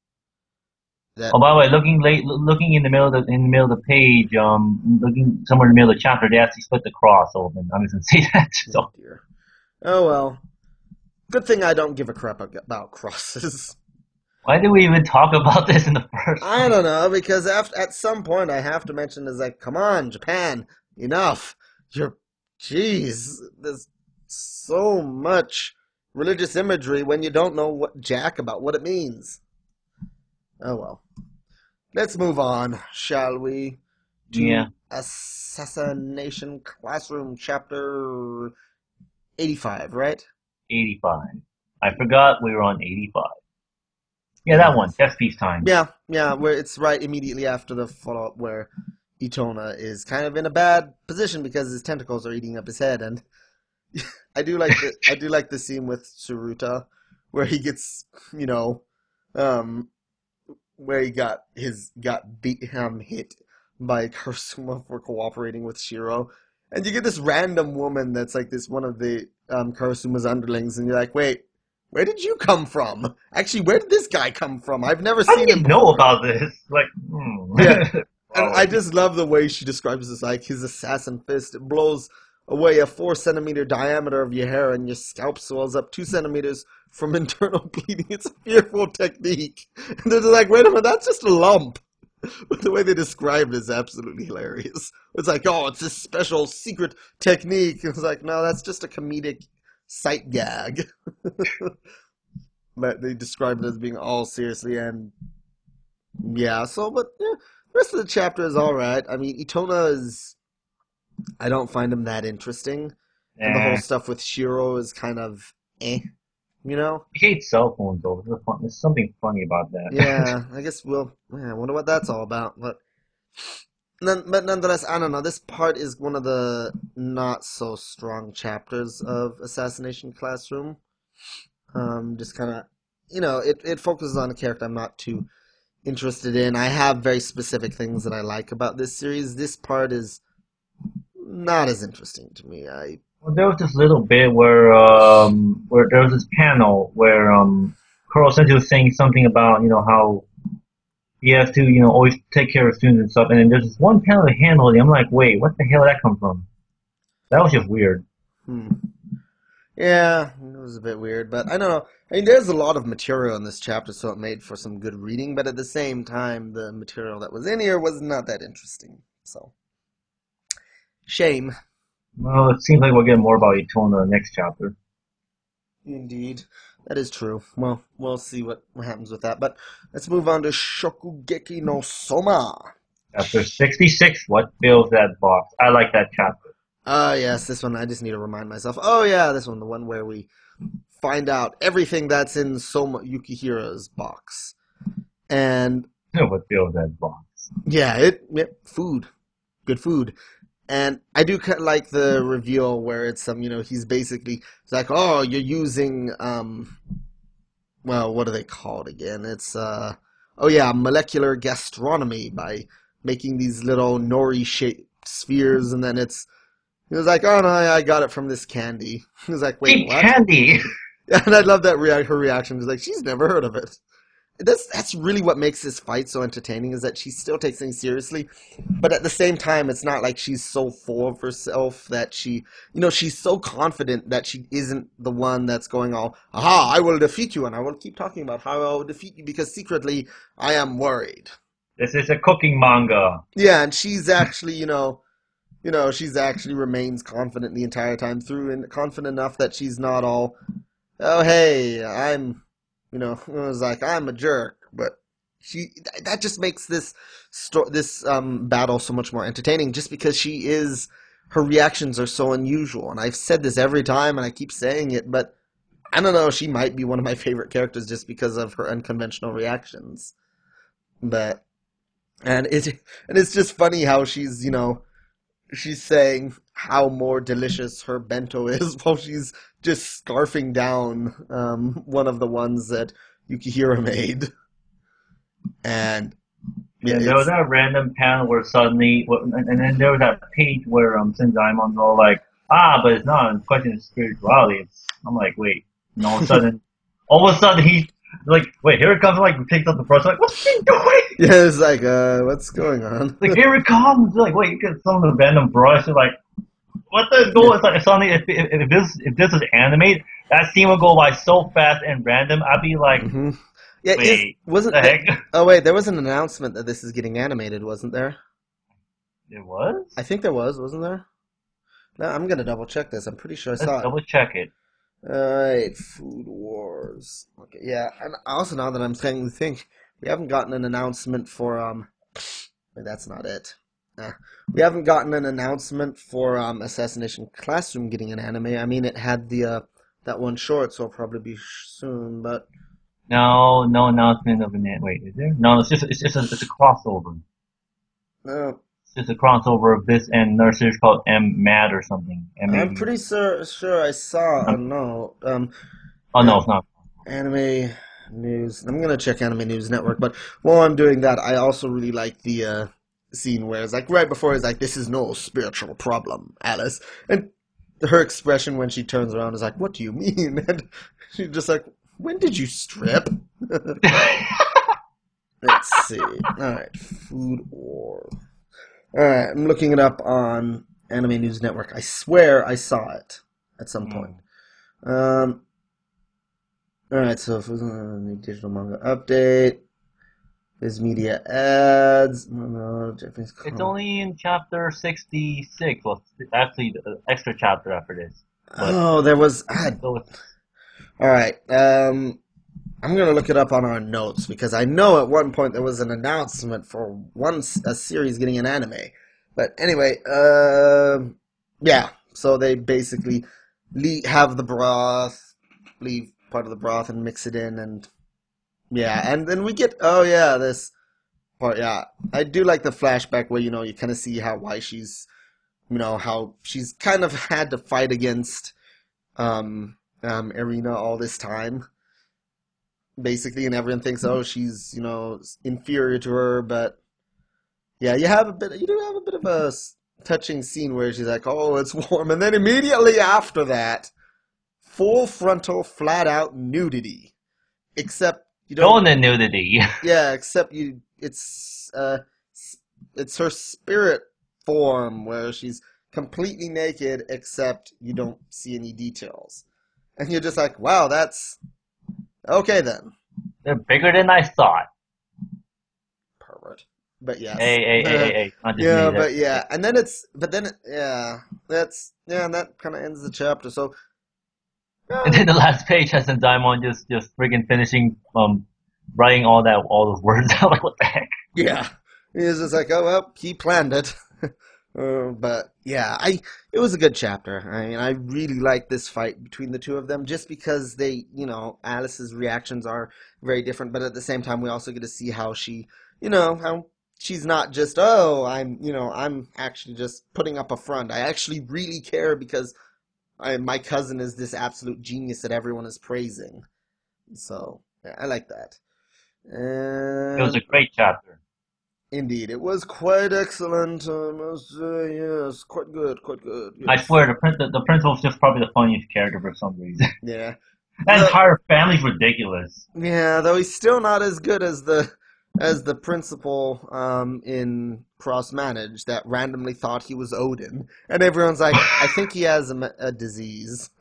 Oh, that by the way, looking late, looking in the middle of the, in the middle of the page, um, looking somewhere in the middle of the chapter, they actually split the cross open. I'm just gonna say that. oh So dear. Oh well. Good thing I don't give a crap about crosses. why did we even talk about this in the first I place? don't know because after, at some point I have to mention is like, come on, Japan, enough. You're, jeez, there's so much religious imagery when you don't know what jack about what it means. Oh well. Let's move on, shall we? Yeah, To Assassination Classroom, chapter eighty-five, right? eighty-five. I forgot we were on eighty-five. Yeah, that Yeah. one. Death Peacetime. Yeah, yeah, where it's right immediately after the follow-up where Itona is kind of in a bad position because his tentacles are eating up his head, and I do like the I do like the scene with Tsuruta where he gets, you know, um, where he got his got beat um hit by Kurosuma for cooperating with Shiro, and you get this random woman that's like this one of the um Kurosuma's underlings, and you're like, wait, where did you come from? Actually, where did this guy come from? I've never How do seen him you know before. about this? Like, hmm. Yeah, and I Following. just love the way she describes this like his assassin fist. It blows away a four centimeter diameter of your hair, and your scalp swells up two centimeters from internal bleeding. It's a fearful technique. And they're like, wait a minute, that's just a lump. But the way they describe it is absolutely hilarious. It's like, oh, it's this special secret technique. It's like, no, that's just a comedic sight gag. But they describe it as being all seriously and yeah. So, but yeah, the rest of the chapter is all right. I mean, Itona is. I don't find him that interesting, and the whole Eh. stuff with Shiro is kind of eh. You know? He hates cell phones though. There's, fun, there's something funny about that. Yeah. I guess we'll. Yeah, I wonder what that's all about. But none, but nonetheless, I don't know. This part is one of the not so strong chapters of Assassination Classroom. Um, just kind of, you know, it it focuses on a character I'm not too interested in. I have very specific things that I like about this series. This part is not as interesting to me. I Well, there was this little bit where um where there was this panel where um Carl Sensei was saying something about you know how he has to you know always take care of students and stuff, and then there's this one panel of hand holding. I'm like, wait, what the hell did that come from? That was just weird. hmm. Yeah, it was a bit weird, but I don't know. I mean, there's a lot of material in this chapter, so it made for some good reading. But at the same time, the material that was in here was not that interesting. So shame, Well, it seems like we'll get more about Itona in the next chapter. indeed. That is true. Well, we'll see what, what happens with that. But let's move on to Shokugeki no Soma. Chapter sixty-six. What fills that box? I like that chapter. Ah, uh, yes, this one I just need to remind myself. Oh yeah, this one, the one where we find out everything that's in Soma Yukihira's box. And What fills that box? yeah, it, it food, good food. And I do kind of like the reveal where it's um, you know, he's basically it's like, oh, you're using um, well, what are they called again? It's uh, oh yeah, molecular gastronomy by making these little nori shaped spheres, and then it's he was like, oh no, I got it from this candy. He was like, wait, Cheap what? candy. And I love that rea- her reaction. She's like, she's never heard of it. this that's really what makes this fight so entertaining is that she still takes things seriously, but at the same time, it's not like she's so full of herself that she, you know, she's so confident that she isn't the one that's going all, aha, I will defeat you, and I will keep talking about how I will defeat you because secretly I am worried. This is a cooking manga. Yeah, and she's actually, you know, you know, she's actually remains confident the entire time through, and confident enough that she's not all, oh hey, I'm, you know, it was like I'm a jerk, but she that just makes this sto- this um battle so much more entertaining, just because she is her reactions are so unusual, and I've said this every time, and I keep saying it, but I don't know, she might be one of my favorite characters just because of her unconventional reactions. But and it and it's just funny how she's you know she's saying how more delicious her bento is while she's just scarfing down um, one of the ones that Yukihira made. And yeah, And there was it's that random panel where suddenly, and and then there was that page where um Sindaimon's all like, ah, but it's not a question of spirituality. It's, I'm like, wait, and all of a sudden, all of a sudden he like, wait, here it comes. Like, he picks up the brush. Like, what's he doing? yeah, it's like uh, what's going on? Like, here it comes. Like, wait, you get some of the random brush. Like, what the Yeah. goal? It's like suddenly, if, if, if this if this is animated, that scene would go by so fast and random. I'd be like, hmm Yeah, is wait, what wasn't the that? heck? Oh wait, there was an announcement that this is getting animated, wasn't there? It was. I think there was, wasn't there? No, I'm gonna double check this. I'm pretty sure I Let's saw it. double check it. Alright, Food Wars. Okay, yeah, and also now that I'm starting to think, we haven't gotten an announcement for um. Wait, that's not it. Uh, we haven't gotten an announcement for um Assassination Classroom getting an anime. I mean, it had the uh that one short, so it'll probably be sh- soon. But No, no announcement of an an- wait, is there? No, it's just it's just a, it's a crossover. no, It's just a crossover of this and another series called M Mad or something. M A I'm D. pretty sure sure I saw a note. Um, Oh no, an- it's not. Anime News. I'm gonna check Anime News Network, but while I'm doing that, I also really like the uh, scene where it's like right before it's like, "This is no spiritual problem, Alice," and her expression when she turns around is like, "What do you mean?" And she's just like, "When did you strip?" Let's see. All right, Food War. All right, I'm looking it up on Anime News Network. I swear I saw it at some point. Hmm. Um, all right, so if it was a new digital manga update, Viz Media ads, no, Japanese It's comic. only in chapter sixty-six. Well, it's actually the extra chapter after this. But Oh, there was. Ah, so it's, all right. Um, I'm gonna look it up on our notes because I know at one point there was an announcement for one s- a series getting an anime. But anyway, um, yeah. So they basically le have the broth, leave part of the broth and mix it in, and yeah, and then we get. Oh yeah, this part. Yeah, I do like the flashback where you know you kind of see how why she's you know how she's kind of had to fight against um um Irina all this time basically, and everyone thinks, oh, she's you know inferior to her. But yeah, you have a bit, you do have a bit of a touching scene where she's like, oh, it's warm, and then immediately after that, full frontal, flat out nudity. Except you don't, shown the nudity. yeah, except you, it's uh, it's her spirit form where she's completely naked, except you don't see any details, and you're just like, wow, that's okay then. They're bigger than I thought. Pervert. But yes. Hey, hey, hey, hey, hey! Not just Yeah, me. That but yeah. And then it's but then it, yeah, that's yeah, and that kind of ends the chapter. So, and uh, then the last page has some Daimon just just friggin' finishing um writing all that all those words out. Like, what the heck? yeah. It's just like, oh well, he planned it. Uh, but yeah, I it was a good chapter. I mean, I really like this fight between the two of them just because they, you know, Alice's reactions are very different, but at the same time we also get to see how she, you know, how she's not just, oh, I'm, you know, I'm actually just putting up a front. I actually really care because I, my cousin is this absolute genius that everyone is praising. So, yeah, I like that. It was And a great chapter. indeed, it was quite excellent. I must say, yes, quite good, quite good. I Yes. swear, the prin- the, the principal was just probably the funniest character for some reason. Yeah. That The entire family's ridiculous. Yeah, though he's still not as good as the as the principal um, in Cross Manage that randomly thought he was Odin, and everyone's like, I think he has a, ma- a disease.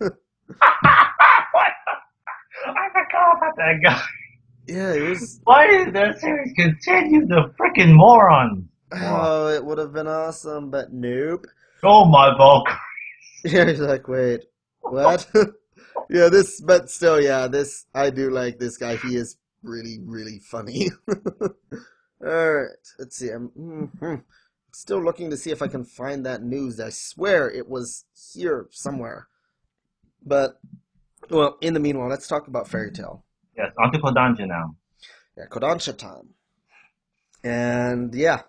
What? I forgot about that guy. Yeah, it was. Why did that series continue? The freaking morons. Moron. Oh, it would have been awesome, but nope. Oh my Volk. Yeah, he's like, wait, what? Yeah, this, but still, yeah, this I do like this guy. He is really, really funny. All right, let's see. I'm mhm. Still looking to see if I can find that news. I swear it was here somewhere. But well, in the meanwhile, let's talk about Fairy Tale. Yes, on to Kodansha now. Yeah, Kodansha time. And yeah,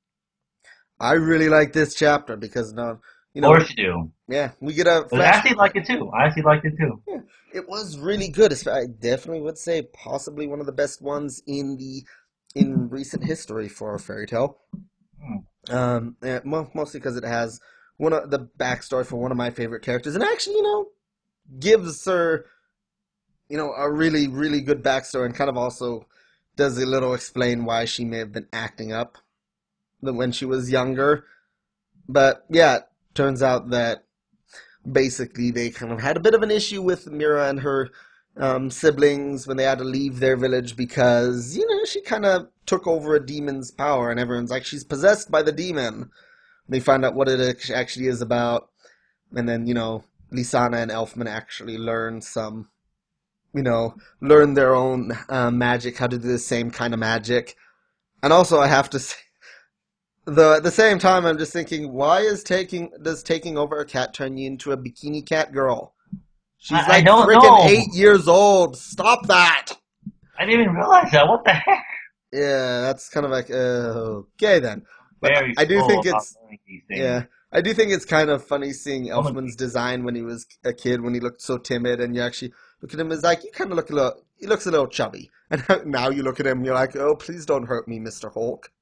I really like this chapter because now, you Of know, we course you do. yeah we get a But I flash. actually like it too. I actually liked it too. Yeah, it was really good. It's- I definitely would say possibly one of the best ones in the in recent history for a fairy tale. Hmm. Um, yeah, mo- mostly because it has one of the backstory for one of my favorite characters, and actually, you know, gives her, you know, a really, really good backstory, and kind of also does a little explain why she may have been acting up when she was younger. But yeah, it turns out that basically they kind of had a bit of an issue with Mira and her um, siblings when they had to leave their village because, you know, she kind of took over a demon's power, and everyone's like, she's possessed by the demon. They find out what it actually is about, and then, you know, Lisana and Elfman actually learn some, you know, learn their own uh, magic, how to do the same kind of magic. And also, I have to say, though at the same time, I'm just thinking, why is taking does taking over a cat turn you into a bikini cat girl? She's I, I like don't freaking eight know. years old. Stop that. I didn't even realize that. What the heck? Yeah, that's kind of like uh, okay then. But Very I do slow think about it's learning these things. yeah, I do think it's kind of funny seeing Woman Elfman's teaches. design when he was a kid, when he looked so timid, and you actually look at him as like you kind of look a little. He looks a little chubby, and now you look at him, you're like, oh, please don't hurt me, Mister Hulk.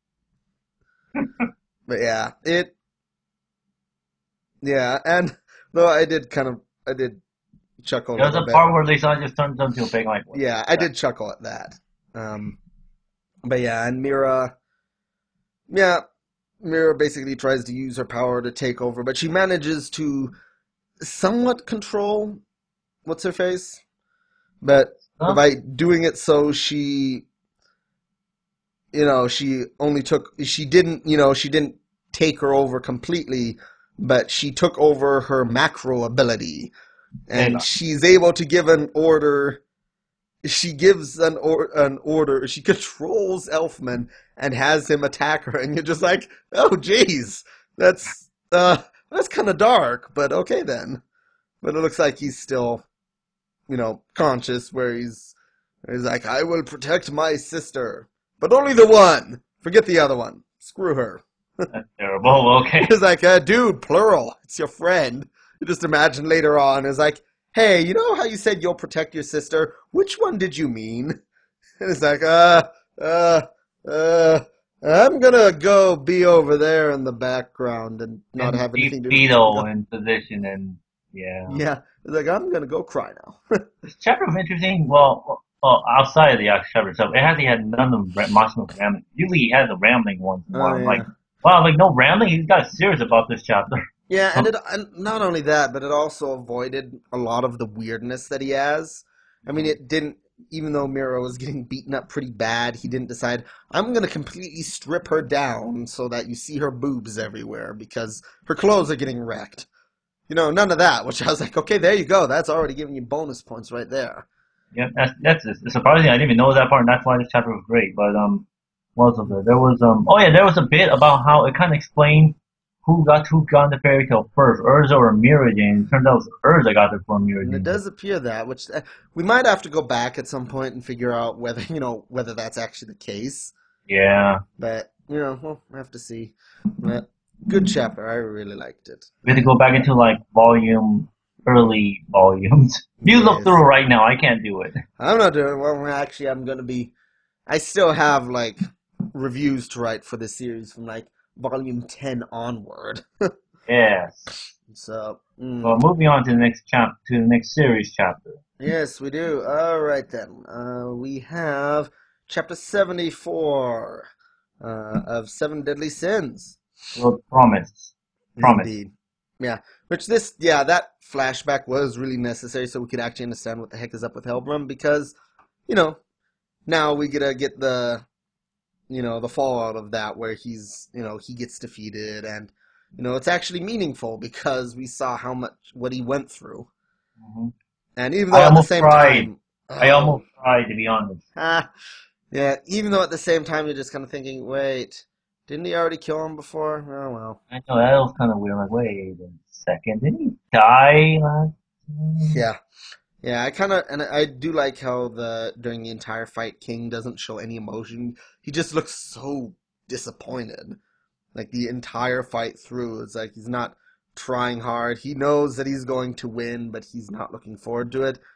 But yeah, it yeah, and though I did kind of I did chuckle a There's little a bit. part where Lisa just turns into a big like, what the Yeah, I heck? did chuckle at that. Um, but yeah, and Mira, yeah, Mira basically tries to use her power to take over, but she manages to somewhat control what's her face, but Huh? by doing it so she, you know, she only took, she didn't, you know, she didn't take her over completely, but she took over her macro ability, and Layla. she's able to give an order. She gives an or an order. She controls Elfman and has him attack her, and you're just like, oh, jeez, that's uh, that's kind of dark, but okay then. But it looks like he's still, you know, conscious, where he's he's like, I will protect my sister, but only the one. Forget the other one. Screw her. That's terrible. Okay. It's like, uh, dude, plural. It's your friend. You just imagine later on, it's like, hey, you know how you said you'll protect your sister? Which one did you mean? And it's like, uh, uh, uh, I'm gonna go be over there in the background and not And have be anything to do with you. fetal in position and yeah. Yeah, it's like, I'm gonna go cry now. This chapter was interesting. Well, well, outside of the actual chapter itself, it hasn't had none of the Massimo's rambling. Usually he has the rambling once in a Oh, while. I'm like, yeah. wow, like no rambling. He's got serious about this chapter. Yeah, and it and not only that, but it also avoided a lot of the weirdness that he has. I mean, it didn't, even though Miro was getting beaten up pretty bad, he didn't decide, I'm going to completely strip her down so that you see her boobs everywhere because her clothes are getting wrecked. You know, none of that, which I was like, okay, there you go. That's already giving you bonus points right there. Yeah, that's that's it's surprising. I didn't even know that part, and that's why this chapter was great. But um, what was there? There was um, oh yeah, there was a bit about how it kind of explained who got who got the fairy tale first, Urza or Mirage, and it turned out it was Urza got it from Mirage. And it does appear that, which uh, we might have to go back at some point and figure out whether, you know, whether that's actually the case. Yeah, But, you know, we'll have to see. But good chapter. I really liked it. we had to go back into like volume early volumes. If you look through Yes. it right now, I can't do it. I'm not doing well. Actually, I'm going to be. I still have, like, reviews to write for this series from, like, volume ten onward. Yes. So, mm, Well, moving on to the next chap to the next series chapter. Yes, we do. All right then. Uh, we have chapter seventy-four uh, of Seven Deadly Sins. Well, promise, promise. Indeed. Yeah. Which this, yeah, that flashback was really necessary so we could actually understand what the heck is up with Helbram because, you know, now we get to get the, you know, the fallout of that where he's, you know, he gets defeated and, you know, it's actually meaningful because we saw how much, what he went through. hmm And even I though at the almost same cried. time, I oh, almost cried to be honest. ah, yeah, even though at the same time you're just kind of thinking, wait, didn't he already kill him before? Oh well. I know that was kind of weird. Like, wait a second, didn't he die last time? Yeah, yeah. I kind of and I do like how the during the entire fight, King doesn't show any emotion. He just looks so disappointed. Like the entire fight through, it's like he's not trying hard. He knows that he's going to win, but he's not looking forward to it.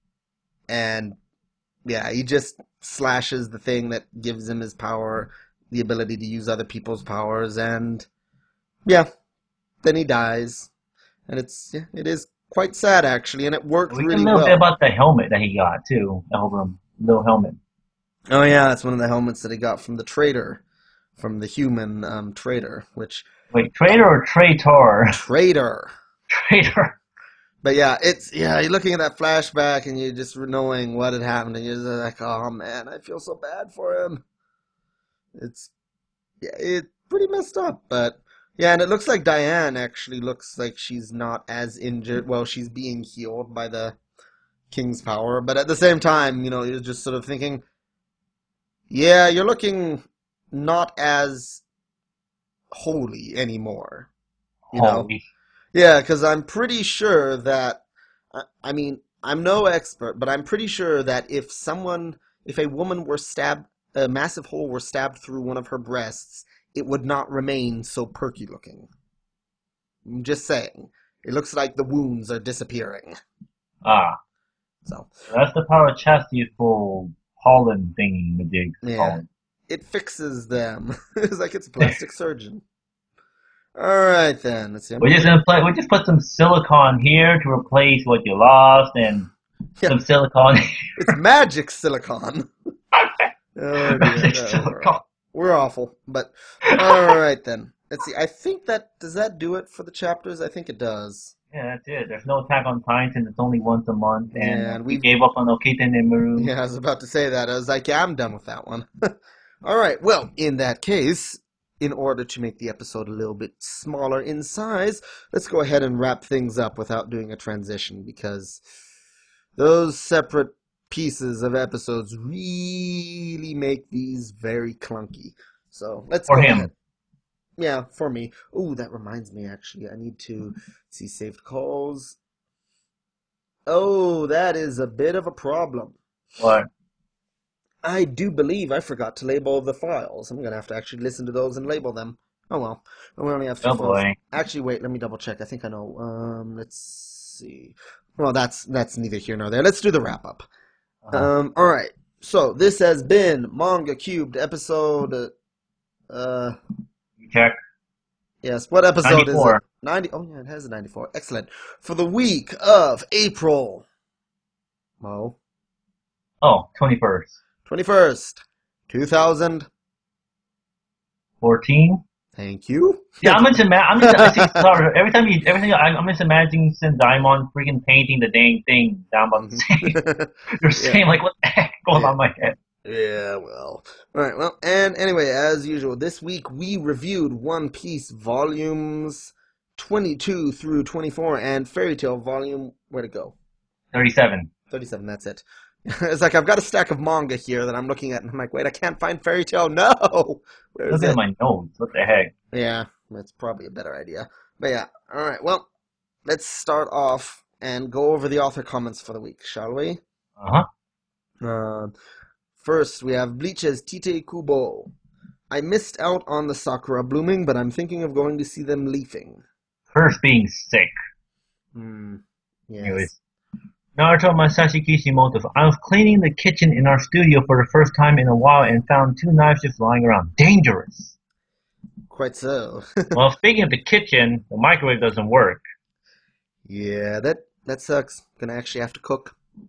And yeah, he just slashes the thing that gives him his power, the ability to use other people's powers, and yeah, then he dies, and it's yeah, it is quite sad actually, and it worked We get a really little bit well. about the helmet that he got too. The whole little helmet. Oh yeah, it's one of the helmets that he got from the trader, from the human um, trader, which Wait, uh, traitor or traitor? trader. Traitor. But yeah, it's yeah, you're looking at that flashback and you're just knowing what had happened, and you're just like, oh man, I feel so bad for him. It's yeah, it's pretty messed up, but yeah, and it looks like Diane actually looks like she's not as injured. Well, she's being healed by the King's power, but at the same time, you know, you're just sort of thinking, yeah, you're looking not as holy anymore, you know? Holy. Yeah, because I'm pretty sure that, I, I mean, I'm no expert, but I'm pretty sure that if someone, if a woman were stabbed, a massive hole were stabbed through one of her breasts, it would not remain so perky looking. I'm just saying. It looks like the wounds are disappearing. Ah, So, that's the power of chastity full pollen thingy majig yeah, called. it fixes them. It's like it's a plastic surgeon. All right, then. Let's see. I'm We're just gonna. gonna play. We just put some silicone here to replace what you lost, and Yeah, some silicone. it's magic silicon. Oh dear, Magic no, we're aw- silicone. we're awful. But all right then. Let's see. I think that does that do it for the chapters. I think it does. Yeah, that's it. There's no Attack on Titan. It's only once a month, and Yeah, uh, and we we've. gave up on Okita Nemuru. Yeah, I was about to say that. I was like, yeah, I'm done with that one. All right. Well, in that case, in order to make the episode a little bit smaller in size, let's go ahead and wrap things up without doing a transition because those separate pieces of episodes really make these very clunky. So let's For go ahead. him. Yeah, for me. Oh, that reminds me, actually. I need to see saved calls. Oh, that is a bit of a problem. What? I do believe I forgot to label the files. I'm gonna have to actually listen to those and label them. Oh well. We only have two Oh files. boy. Actually, wait, let me double check. I think I know. Um, let's see. Well, that's that's neither here nor there. Let's do the wrap up. Uh, Um, all right. So this has been Manga Cubed episode. Uh, you check. yes. What episode is it? ninety-four. Ninety. Oh yeah, it has a ninety-four. Excellent. For the week of April. Mo. Oh, twenty-first. Twenty-first, two thousand. fourteen. Thank you. Yeah, I'm just ima- I'm just see, sorry. Every time you, everything, I'm, I'm just imagining Sendaimon freaking painting the dang thing down by the Mhm. same. You're Yeah. saying like, what the heck going Yeah. on in my head? Yeah, well. All right, well, and anyway, as usual, this week we reviewed One Piece volumes twenty-two through twenty-four and Fairy Tail volume, where'd it go? thirty-seven. thirty-seven, that's it. It's like I've got a stack of manga here that I'm looking at, and I'm like, wait, I can't find Fairy Tail. No! Where is Look at it? my notes. What the heck? Yeah, that's probably a better idea. But yeah, all right, well, let's start off and go over the author comments for the week, shall we? Uh huh. Uh, First, we have Bleach's Tite Kubo. I missed out on the sakura blooming, but I'm thinking of going to see them leafing. First being sick. Hmm. Yes. Anyways. Naruto Masashi Kishimoto. I was cleaning the kitchen in our studio for the first time in a while and found two knives just lying around. Dangerous. Quite so. Well, speaking of the kitchen, the microwave doesn't work. Yeah, that that sucks. Gonna actually have to cook.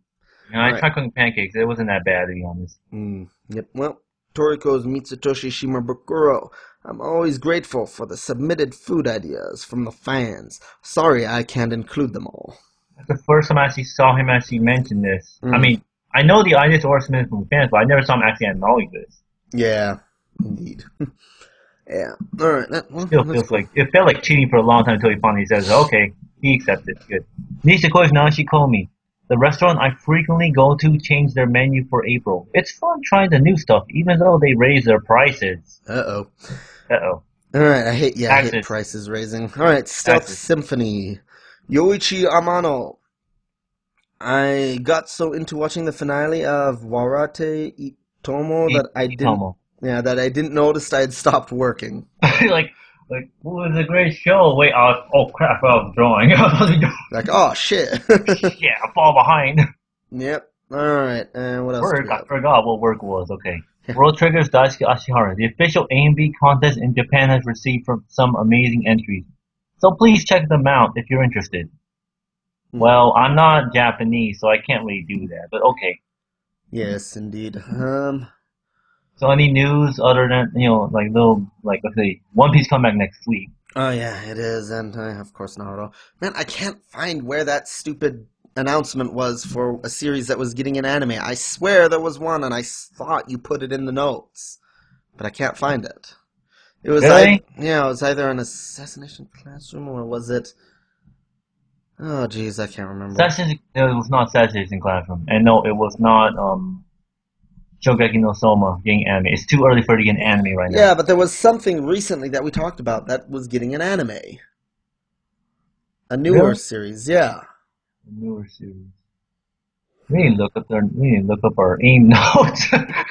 You know, I Alright. tried cooking pancakes. It wasn't that bad, to be honest. Mm, yep. Well, Toriko's Mitsutoshi Shimabukuro. I'm always grateful for the submitted food ideas from the fans. Sorry I can't include them all. That's the first time I actually saw him actually mention this. I Mm, mean, I know the ideas were submitted from fans, but I never saw him actually acknowledge this. yeah, indeed. Yeah. Alright, that, well, Still that's feels cool. like it felt like cheating for a long time until he finally says, "Okay, he accepts it. Good." Nishikoi Nashikomi. The restaurant I frequently go to changed their menu for April. It's fun trying the new stuff, even though they raise their prices. Uh-oh. Uh oh. Alright, I hate, yeah, I hate Taxes. prices raising. Alright, Stealth Taxes. Symphony. Yoichi Amano. I got so into watching the finale of Warate Itomo He, that I he didn't, yeah, that I didn't notice I had stopped working. like, like, it was a great show. Wait, I was, oh crap, I was drawing. I was supposed to be Like, oh shit. drawing. Yeah, I fall behind. Yep. Alright, and what else do Work, we I have? forgot what work was. Okay. World Triggers Daisuke Ashihara. The official A M V contest in Japan has received from some amazing entries. So please check them out if you're interested. Hmm. Well, I'm not Japanese, so I can't really do that, but okay. Yes, indeed. Um, So any news other than, you know, like little, like, let's say, One Piece come back next week. oh yeah, it is, and uh, of course Naruto. Man, I can't find where that stupid announcement was for a series that was getting an anime. I swear there was one, and I s- thought you put it in the notes, but I can't find it. It was either, Really? yeah, it was either an assassination classroom or was it? Oh jeez, I can't remember. Sessions, it was not Assassination Classroom. And no, it was not, um, Shogeki no Soma getting anime. It's too early for it to get an anime right now. Yeah, but there was something recently that we talked about that was getting an anime, a newer Really? series. Yeah, A newer series. We need to look up their, we need to look up our aim notes.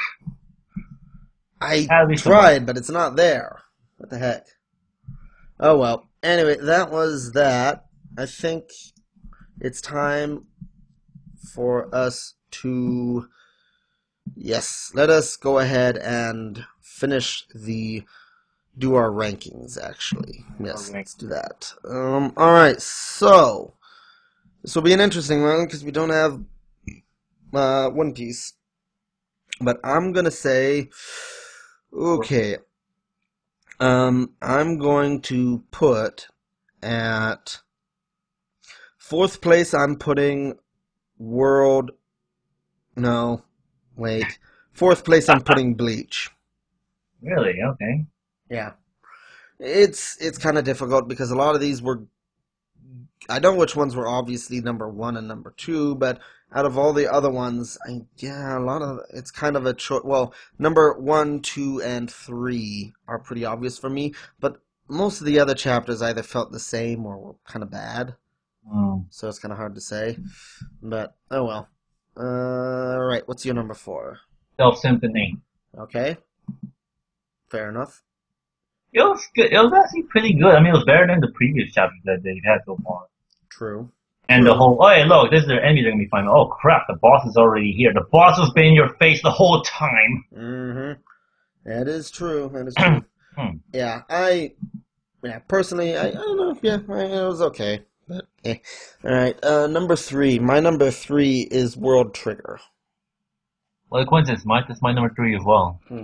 I At least the one. tried, but it's not there. What the heck? Oh well. Anyway, that was that. I think it's time for us to, yes, let us go ahead and finish the do our rankings actually. Yes, let's do that. Um all right. So, this will be an interesting one because we don't have uh One Piece. But I'm going to say okay. Um I'm going to put at fourth place I'm putting World. No, wait. Fourth place I'm putting Bleach. Really? Okay. Yeah. It's it's kind of difficult because a lot of these were, I know which ones were obviously number one and number two, but out of all the other ones, I, yeah, a lot of it's kind of a choice. Well, number one, two, and three are pretty obvious for me, but most of the other chapters either felt the same or were kind of bad, Um, so it's kind of hard to say. But oh well. Uh, all right. What's your number four? Self Symphony. Okay, fair enough. It was good. It was actually pretty good. I mean, it was better than the previous chapters that they've had so far. True. And the True. whole, oh, hey, look, this is their enemy they're gonna be fighting. Oh crap, the boss is already here. The boss has been in your face the whole time. Mm-hmm. That is true. That is true. Hmm. Yeah, I, yeah, personally, I, I don't know. Yeah, I, it was okay. But, eh. All right. Uh, number three. My number three is World Trigger. Well, the coincidence, Mike, that's my number three as well. Hmm.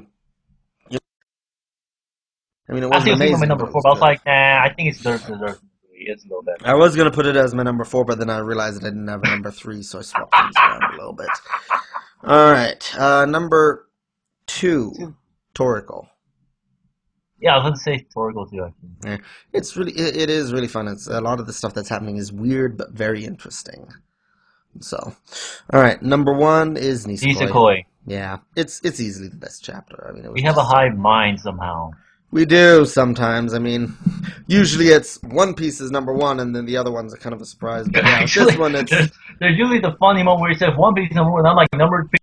I mean, it Actually, wasn't I was thinking of my amazing, but number it four, was but I was good. like, nah, I think it's deserved, deserved three. It's a little better. I was gonna put it as my number four, but then I realized that I didn't have a number three, so I swapped things around a little bit. All right. Uh, number two, Toriko. Yeah, I was going to say Torgo too, actually. Yeah, it's really, it, it is really fun. It's a lot of the stuff that's happening is weird but very interesting. So, all right, number one is Nisekoi. Nisekoi. Yeah, it's it's easily the best chapter. I mean, it was We have a just, hive mind somehow. we do sometimes. I mean, usually it's One Piece is number one, and then the other ones are kind of a surprise. But yeah, Actually, this one it's there's, there's usually the funny moment where he says One Piece number one, and I'm like, number three.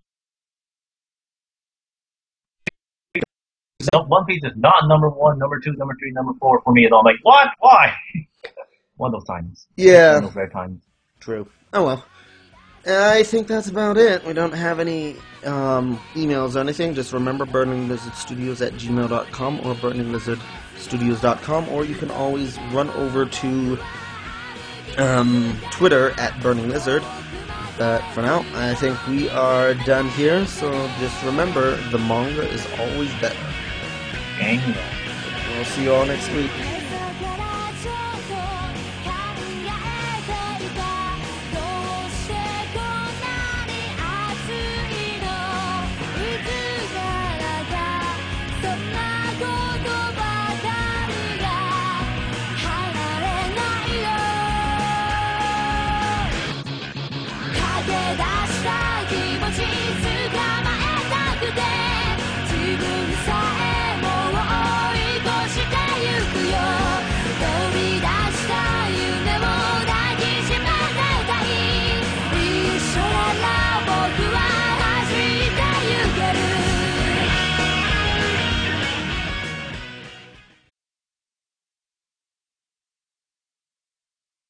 No, One Piece is not number one, number two, number three, number four for me at all. I'm like, what? Why? One of those times. yeah, One of those rare times. true. Oh well. I think that's about it. We don't have any um, emails or anything. Just remember burning lizard studios at gmail dot com or burning lizard studios dot com, or you can always run over to um, Twitter at Burning Lizard. But for now, I think we are done here. So just remember, the manga is always better. Anyway. We'll see you all next week. 「駆け出したい気持ち」